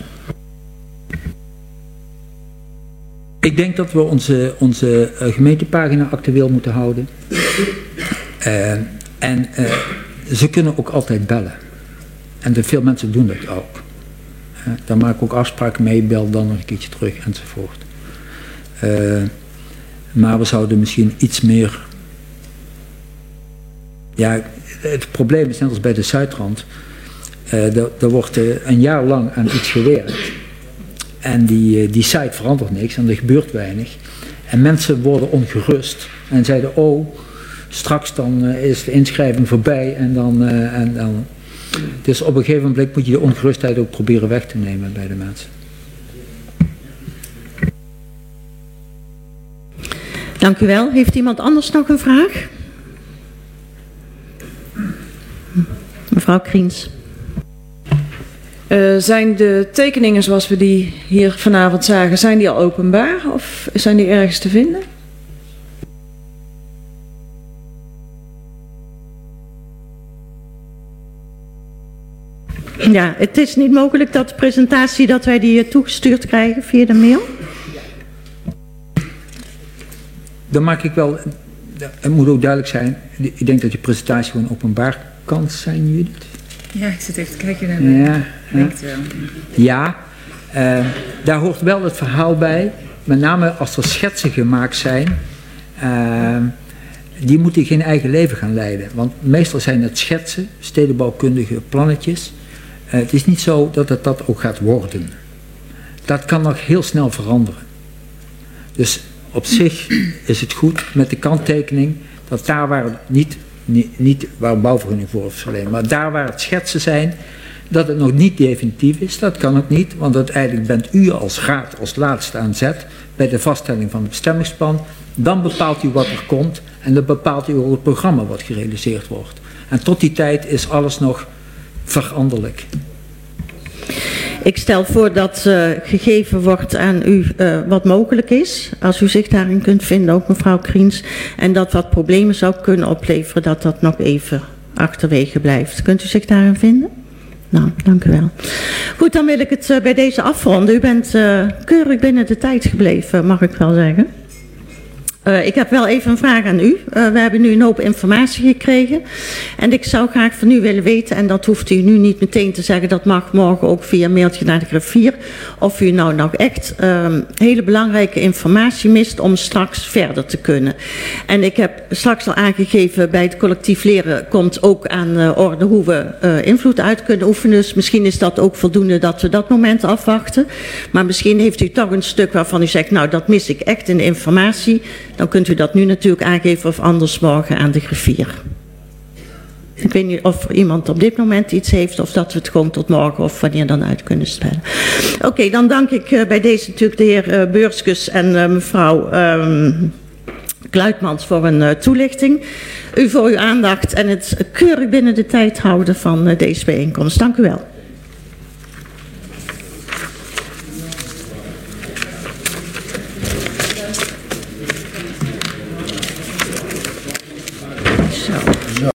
Ik denk dat we onze, onze uh, gemeentepagina actueel moeten houden. Uh, en uh, ze kunnen ook altijd bellen. En de, veel mensen doen dat ook. Uh, daar maak ik ook afspraken mee, bel dan nog een keertje terug enzovoort. Uh, maar we zouden misschien iets meer... Ja, het probleem is net als bij de Zuidrand. Uh, er wordt uh, een jaar lang aan iets gewerkt. En die, uh, die site verandert niks en er gebeurt weinig. En mensen worden ongerust. En zeiden, oh, straks dan uh, is de inschrijving voorbij. En dan, uh, en dan... Dus op een gegeven moment moet je de ongerustheid ook proberen weg te nemen bij de mensen. Dank u wel. Heeft iemand anders nog een vraag? Mevrouw Kriens. Uh, zijn de tekeningen zoals we die hier vanavond zagen, zijn die al openbaar of zijn die ergens te vinden? Ja, het is niet mogelijk dat de presentatie, dat wij die toegestuurd krijgen via de mail? Dan maak ik wel, het moet ook duidelijk zijn, ik denk dat je presentatie gewoon openbaar kan zijn, Judith. Ja, ik zit even te kijken naar de... Ja, denkt wel. Ja, uh, daar hoort wel het verhaal bij, met name als er schetsen gemaakt zijn, uh, die moeten geen eigen leven gaan leiden. Want meestal zijn het schetsen, stedenbouwkundige plannetjes. Uh, het is niet zo dat het dat ook gaat worden. Dat kan nog heel snel veranderen. Dus op zich is het goed met de kanttekening dat daar waar het niet, niet, niet waar een bouwvergunning voor is verleend, maar daar waar het schetsen zijn, dat het nog niet definitief is. Dat kan ook niet, want uiteindelijk bent u als raad als laatste aan zet bij de vaststelling van het bestemmingsplan. Dan bepaalt u wat er komt en dan bepaalt u ook het programma wat gerealiseerd wordt. En tot die tijd is alles nog veranderlijk. Ik stel voor dat uh, gegeven wordt aan u uh, wat mogelijk is. Als u zich daarin kunt vinden, ook mevrouw Kriens. En dat wat problemen zou kunnen opleveren, dat dat nog even achterwege blijft. Kunt u zich daarin vinden? Nou, dank u wel. Goed, dan wil ik het uh, bij deze afronden. U bent uh, keurig binnen de tijd gebleven, mag ik wel zeggen. Uh, ik heb wel even een vraag aan u. Uh, we hebben nu een hoop informatie gekregen. En ik zou graag van u willen weten, en dat hoeft u nu niet meteen te zeggen, dat mag morgen ook via een mailtje naar de griffier, of u nou nog echt uh, hele belangrijke informatie mist om straks verder te kunnen. En ik heb straks al aangegeven, bij het collectief leren komt ook aan uh, orde hoe we uh, invloed uit kunnen oefenen. Dus misschien is dat ook voldoende dat we dat moment afwachten. Maar misschien heeft u toch een stuk waarvan u zegt, nou dat mis ik echt in de informatie. Dan kunt u dat nu natuurlijk aangeven of anders morgen aan de griffier. Ik weet niet of iemand op dit moment iets heeft of dat we het gewoon tot morgen of wanneer dan uit kunnen stellen. Oké, okay, dan dank ik uh, bij deze natuurlijk de heer uh, Beurskus en uh, mevrouw um, Kluitmans voor een uh, toelichting. U voor uw aandacht en het keurig binnen de tijd houden van uh, deze bijeenkomst. Dank u wel.